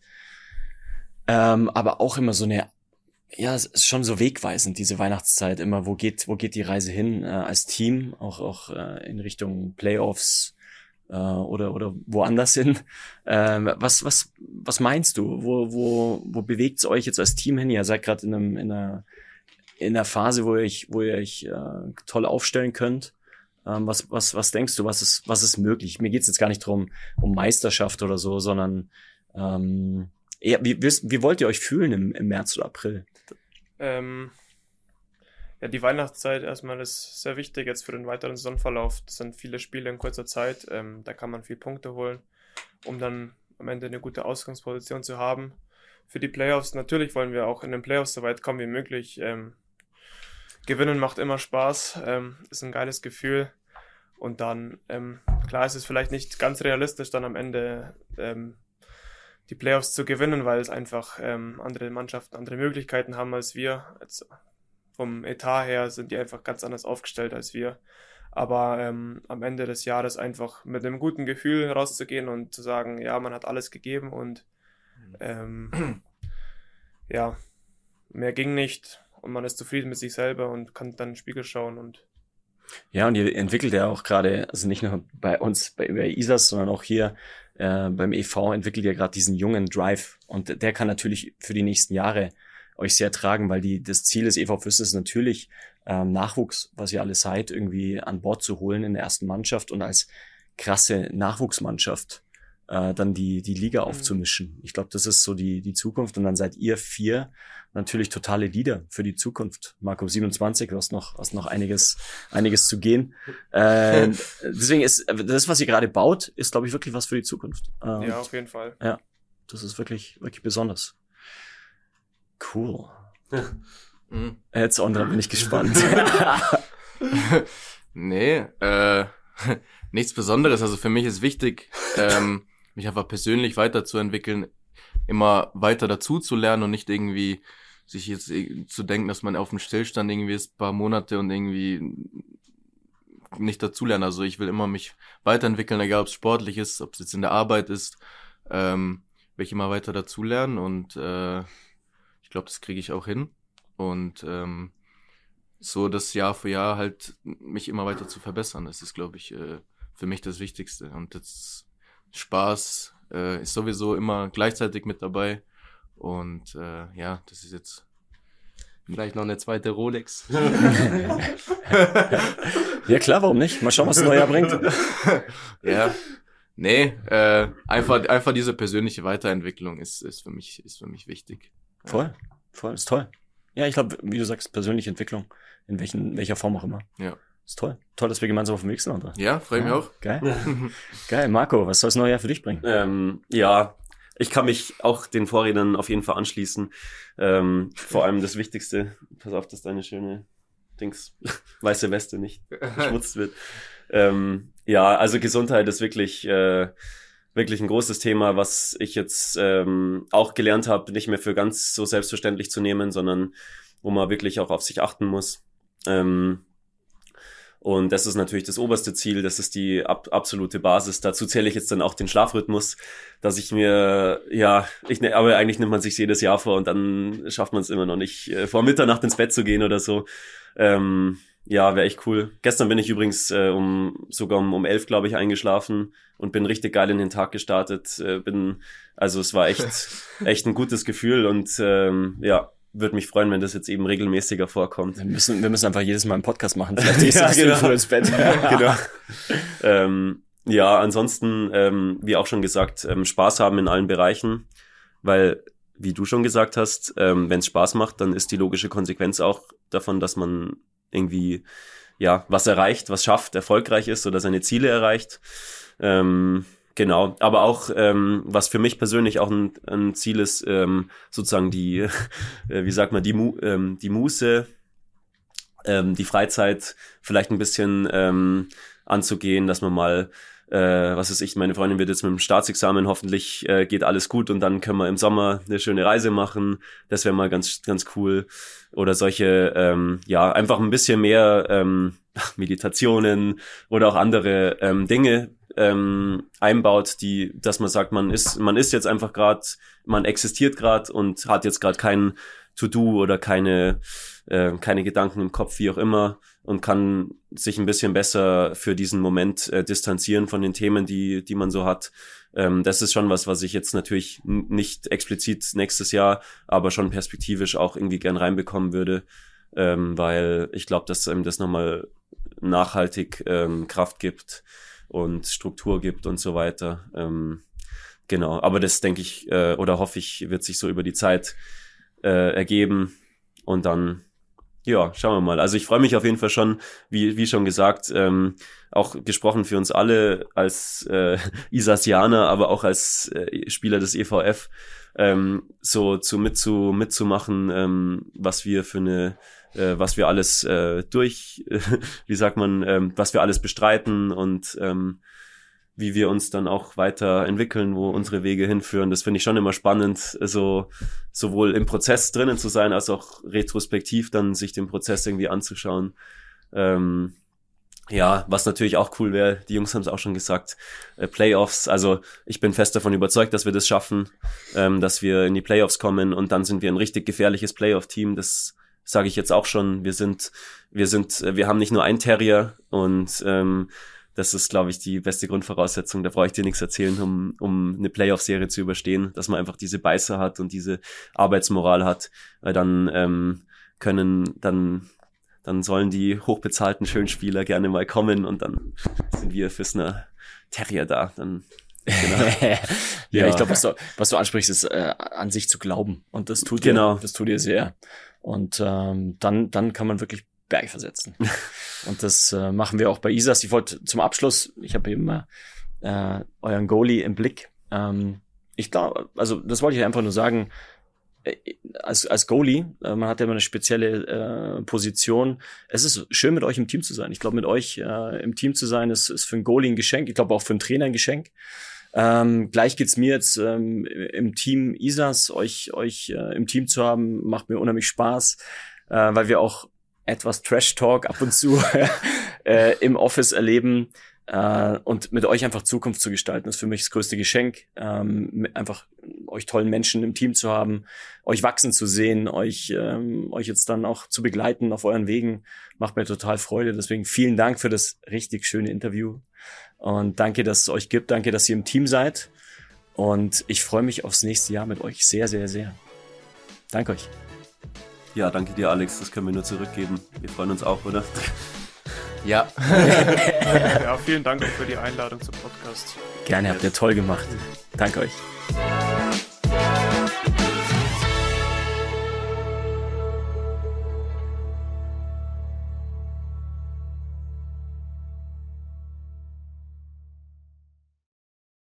ähm, aber auch immer so eine, ja, es ist schon so wegweisend, diese Weihnachtszeit, immer, wo geht, wo geht die Reise hin, äh, als Team, auch, auch, äh, in Richtung Playoffs, äh, oder, oder woanders hin. Ähm, was, was, was meinst du? Wo, wo, wo bewegt's euch jetzt als Team hin? Ihr seid gerade in einem, in einer, in der Phase, wo ihr euch, wo ihr euch äh, toll aufstellen könnt. Ähm, was, was, was denkst du, was ist, was ist möglich? Mir geht's jetzt gar nicht drum, um Meisterschaft oder so, sondern ähm, eher, wie, wie, wie wollt ihr euch fühlen im, im März oder April? Ähm, ja, die Weihnachtszeit erstmal ist sehr wichtig jetzt für den weiteren Saisonverlauf. Das sind viele Spiele in kurzer Zeit. Ähm, da kann man viel Punkte holen, um dann am Ende eine gute Ausgangsposition zu haben. Für die Playoffs, natürlich wollen wir auch in den Playoffs so weit kommen wie möglich. Ähm, Gewinnen macht immer Spaß, ähm, ist ein geiles Gefühl. Und dann, ähm, klar ist es vielleicht nicht ganz realistisch, dann am Ende ähm, die Playoffs zu gewinnen, weil es einfach ähm, andere Mannschaften andere Möglichkeiten haben als wir. Also vom Etat her sind die einfach ganz anders aufgestellt als wir. Aber ähm, am Ende des Jahres einfach mit einem guten Gefühl rauszugehen und zu sagen, ja, man hat alles gegeben und ähm, ja, mehr ging nicht. Und man ist zufrieden mit sich selber und kann dann in den Spiegel schauen. Und ja, und ihr entwickelt ja auch gerade, also nicht nur bei uns, bei, bei Isas, sondern auch hier äh, beim E V entwickelt ihr gerade diesen jungen Drive. Und der kann natürlich für die nächsten Jahre euch sehr tragen, weil die das Ziel des E V Füssen ist natürlich, ähm, Nachwuchs, was ihr alle seid, irgendwie an Bord zu holen in der ersten Mannschaft und als krasse Nachwuchsmannschaft äh, dann die die Liga aufzumischen. Ich glaube, das ist so die die Zukunft. Und dann seid ihr vier natürlich totale Leader für die Zukunft. Marco, siebenundzwanzig, du hast noch, hast noch einiges, einiges zu gehen. Äh, deswegen ist das, was ihr gerade baut, ist, glaube ich, wirklich was für die Zukunft. Äh, ja, auf jeden Fall. Ja, das ist wirklich, wirklich besonders. Cool. Mhm. Jetzt Ondra, bin ich gespannt. Nee, äh, nichts Besonderes. Also für mich ist wichtig, ähm, mich einfach persönlich weiterzuentwickeln, immer weiter dazu zu lernen und nicht irgendwie sich jetzt zu denken, dass man auf dem Stillstand irgendwie ist, ein paar Monate und irgendwie nicht dazulernen. Also ich will immer mich weiterentwickeln, egal ob es sportlich ist, ob es jetzt in der Arbeit ist, ähm, will ich immer weiter dazulernen und äh, ich glaube, das kriege ich auch hin. Und ähm, so das Jahr für Jahr halt mich immer weiter zu verbessern, das ist, glaube ich, äh, für mich das Wichtigste. Und das Spaß äh, ist sowieso immer gleichzeitig mit dabei. Und äh, ja, das ist jetzt Vielleicht noch eine zweite Rolex. Ja klar, warum nicht? Mal schauen, was das neue Jahr bringt. Ja, nee, äh, einfach einfach diese persönliche Weiterentwicklung ist ist für mich ist für mich wichtig. Voll, voll, ist toll. Ja, ich glaube, wie du sagst, persönliche Entwicklung, in welchen welcher Form auch immer. Ja. Ist toll. Toll, dass wir gemeinsam auf dem Weg sind, André. Ja, freue mich Ja, auch. Geil. Geil. Marco, was soll das neue Jahr für dich bringen? Ähm, ja, ich kann mich auch den Vorrednern auf jeden Fall anschließen. Ähm, vor allem das Wichtigste, pass auf, dass deine schöne Dings, weiße Weste nicht geschmutzt wird. Ähm, ja, also Gesundheit ist wirklich, äh, wirklich ein großes Thema, was ich jetzt ähm, auch gelernt habe, nicht mehr für ganz so selbstverständlich zu nehmen, sondern wo man wirklich auch auf sich achten muss. Ähm, Und das ist natürlich das oberste Ziel, das ist die ab, absolute Basis. Dazu zähle ich jetzt dann auch den Schlafrhythmus, dass ich mir, ja, ich ne, aber eigentlich nimmt man sich jedes Jahr vor und dann schafft man es immer noch nicht, äh, vor Mitternacht ins Bett zu gehen oder so. Ähm, ja, wäre echt cool. Gestern bin ich übrigens äh, um sogar um, um elf, glaube ich, eingeschlafen und bin richtig geil in den Tag gestartet. Äh, bin, also es war echt, echt ein gutes Gefühl und ähm, ja, würde mich freuen, wenn das jetzt eben regelmäßiger vorkommt. Wir müssen, wir müssen einfach jedes Mal einen Podcast machen. Vielleicht gehst Ja, du genau. früh ins Bett. Genau. ähm, ja, ansonsten, ähm, wie auch schon gesagt, ähm, Spaß haben in allen Bereichen, weil, wie du schon gesagt hast, ähm, wenn es Spaß macht, dann ist die logische Konsequenz auch davon, dass man irgendwie, ja, was erreicht, was schafft, erfolgreich ist oder seine Ziele erreicht. Ähm, Genau, aber auch, ähm, was für mich persönlich auch ein, ein Ziel ist, ähm, sozusagen die, äh, wie sagt man, die, Mu ähm, die Muße, ähm, die Freizeit vielleicht ein bisschen ähm, anzugehen, dass man mal, äh, was weiß ich, meine Freundin wird jetzt mit dem Staatsexamen, hoffentlich äh, geht alles gut und dann können wir im Sommer eine schöne Reise machen, das wäre mal ganz, ganz cool. Oder solche, ähm, ja, einfach ein bisschen mehr ähm, Meditationen oder auch andere ähm, Dinge, ähm, einbaut, die, dass man sagt, man ist, man ist jetzt einfach gerade, man existiert gerade und hat jetzt gerade kein To-Do oder keine, äh, keine Gedanken im Kopf, wie auch immer, und kann sich ein bisschen besser für diesen Moment äh, distanzieren von den Themen, die, die man so hat. Ähm, das ist schon was, was ich jetzt natürlich n- nicht explizit nächstes Jahr, aber schon perspektivisch auch irgendwie gern reinbekommen würde, ähm, weil ich glaube, dass einem das nochmal nachhaltig ähm, Kraft gibt und Struktur gibt und so weiter. Ähm, genau, aber das denke ich äh, oder hoffe ich, wird sich so über die Zeit äh, ergeben und dann, ja, schauen wir mal. Also ich freue mich auf jeden Fall schon, wie wie schon gesagt, ähm, auch gesprochen für uns alle als äh, Isasianer, aber auch als äh, Spieler des E V F, ähm, so zu mitzu mitzumachen, ähm, was wir für eine äh, was wir alles äh, durch, äh, wie sagt man, ähm, was wir alles bestreiten und ähm, wie wir uns dann auch weiterentwickeln, wo unsere Wege hinführen. Das finde ich schon immer spannend, so sowohl im Prozess drinnen zu sein, als auch retrospektiv dann sich den Prozess irgendwie anzuschauen. Ähm, ja, was natürlich auch cool wäre, die Jungs haben es auch schon gesagt, äh, Playoffs, also ich bin fest davon überzeugt, dass wir das schaffen, ähm, dass wir in die Playoffs kommen und dann sind wir ein richtig gefährliches Playoff-Team, das sage ich jetzt auch schon, wir sind, wir sind, wir haben nicht nur ein Terrier und ähm, das ist, glaube ich, die beste Grundvoraussetzung. Da brauche ich dir nichts erzählen, um um eine Playoff-Serie zu überstehen, dass man einfach diese Beißer hat und diese Arbeitsmoral hat, weil dann ähm, können, dann dann sollen die hochbezahlten Schönspieler gerne mal kommen und dann sind wir Füssner Terrier da. Dann genau. ja, Ja. ich glaube, was du, was du ansprichst, ist äh, an sich zu glauben. Und das tut dir, Genau. das tut dir sehr. Und ähm, dann, dann kann man wirklich Berge versetzen. Und das äh, machen wir auch bei Isas. Ich wollte zum Abschluss, ich habe eben mal äh, euren Goalie im Blick. Ähm, ich glaube, also das wollte ich einfach nur sagen, äh, als, als Goalie, äh, man hat ja immer eine spezielle äh, Position. Es ist schön, mit euch im Team zu sein. Ich glaube, mit euch äh, im Team zu sein, ist, ist für einen Goalie ein Geschenk. Ich glaube auch für einen Trainer ein Geschenk. Ähm, gleich geht's mir jetzt ähm, im Team Isas, euch euch äh, im Team zu haben, macht mir unheimlich Spaß, äh, weil wir auch etwas Trash-Talk ab und zu äh, im Office erleben. Uh, und mit euch einfach Zukunft zu gestalten, ist für mich das größte Geschenk. Ähm, einfach euch tollen Menschen im Team zu haben, euch wachsen zu sehen, euch ähm, euch jetzt dann auch zu begleiten auf euren Wegen, macht mir total Freude. Deswegen vielen Dank für das richtig schöne Interview und danke, dass es euch gibt. Danke, dass ihr im Team seid und ich freue mich aufs nächste Jahr mit euch sehr, sehr, sehr. Danke euch. Ja, danke dir, Alex. Das können wir nur zurückgeben. Wir freuen uns auch, oder? Ja. Ja, vielen Dank auch für die Einladung zum Podcast. Gerne, habt ihr toll gemacht. Danke euch.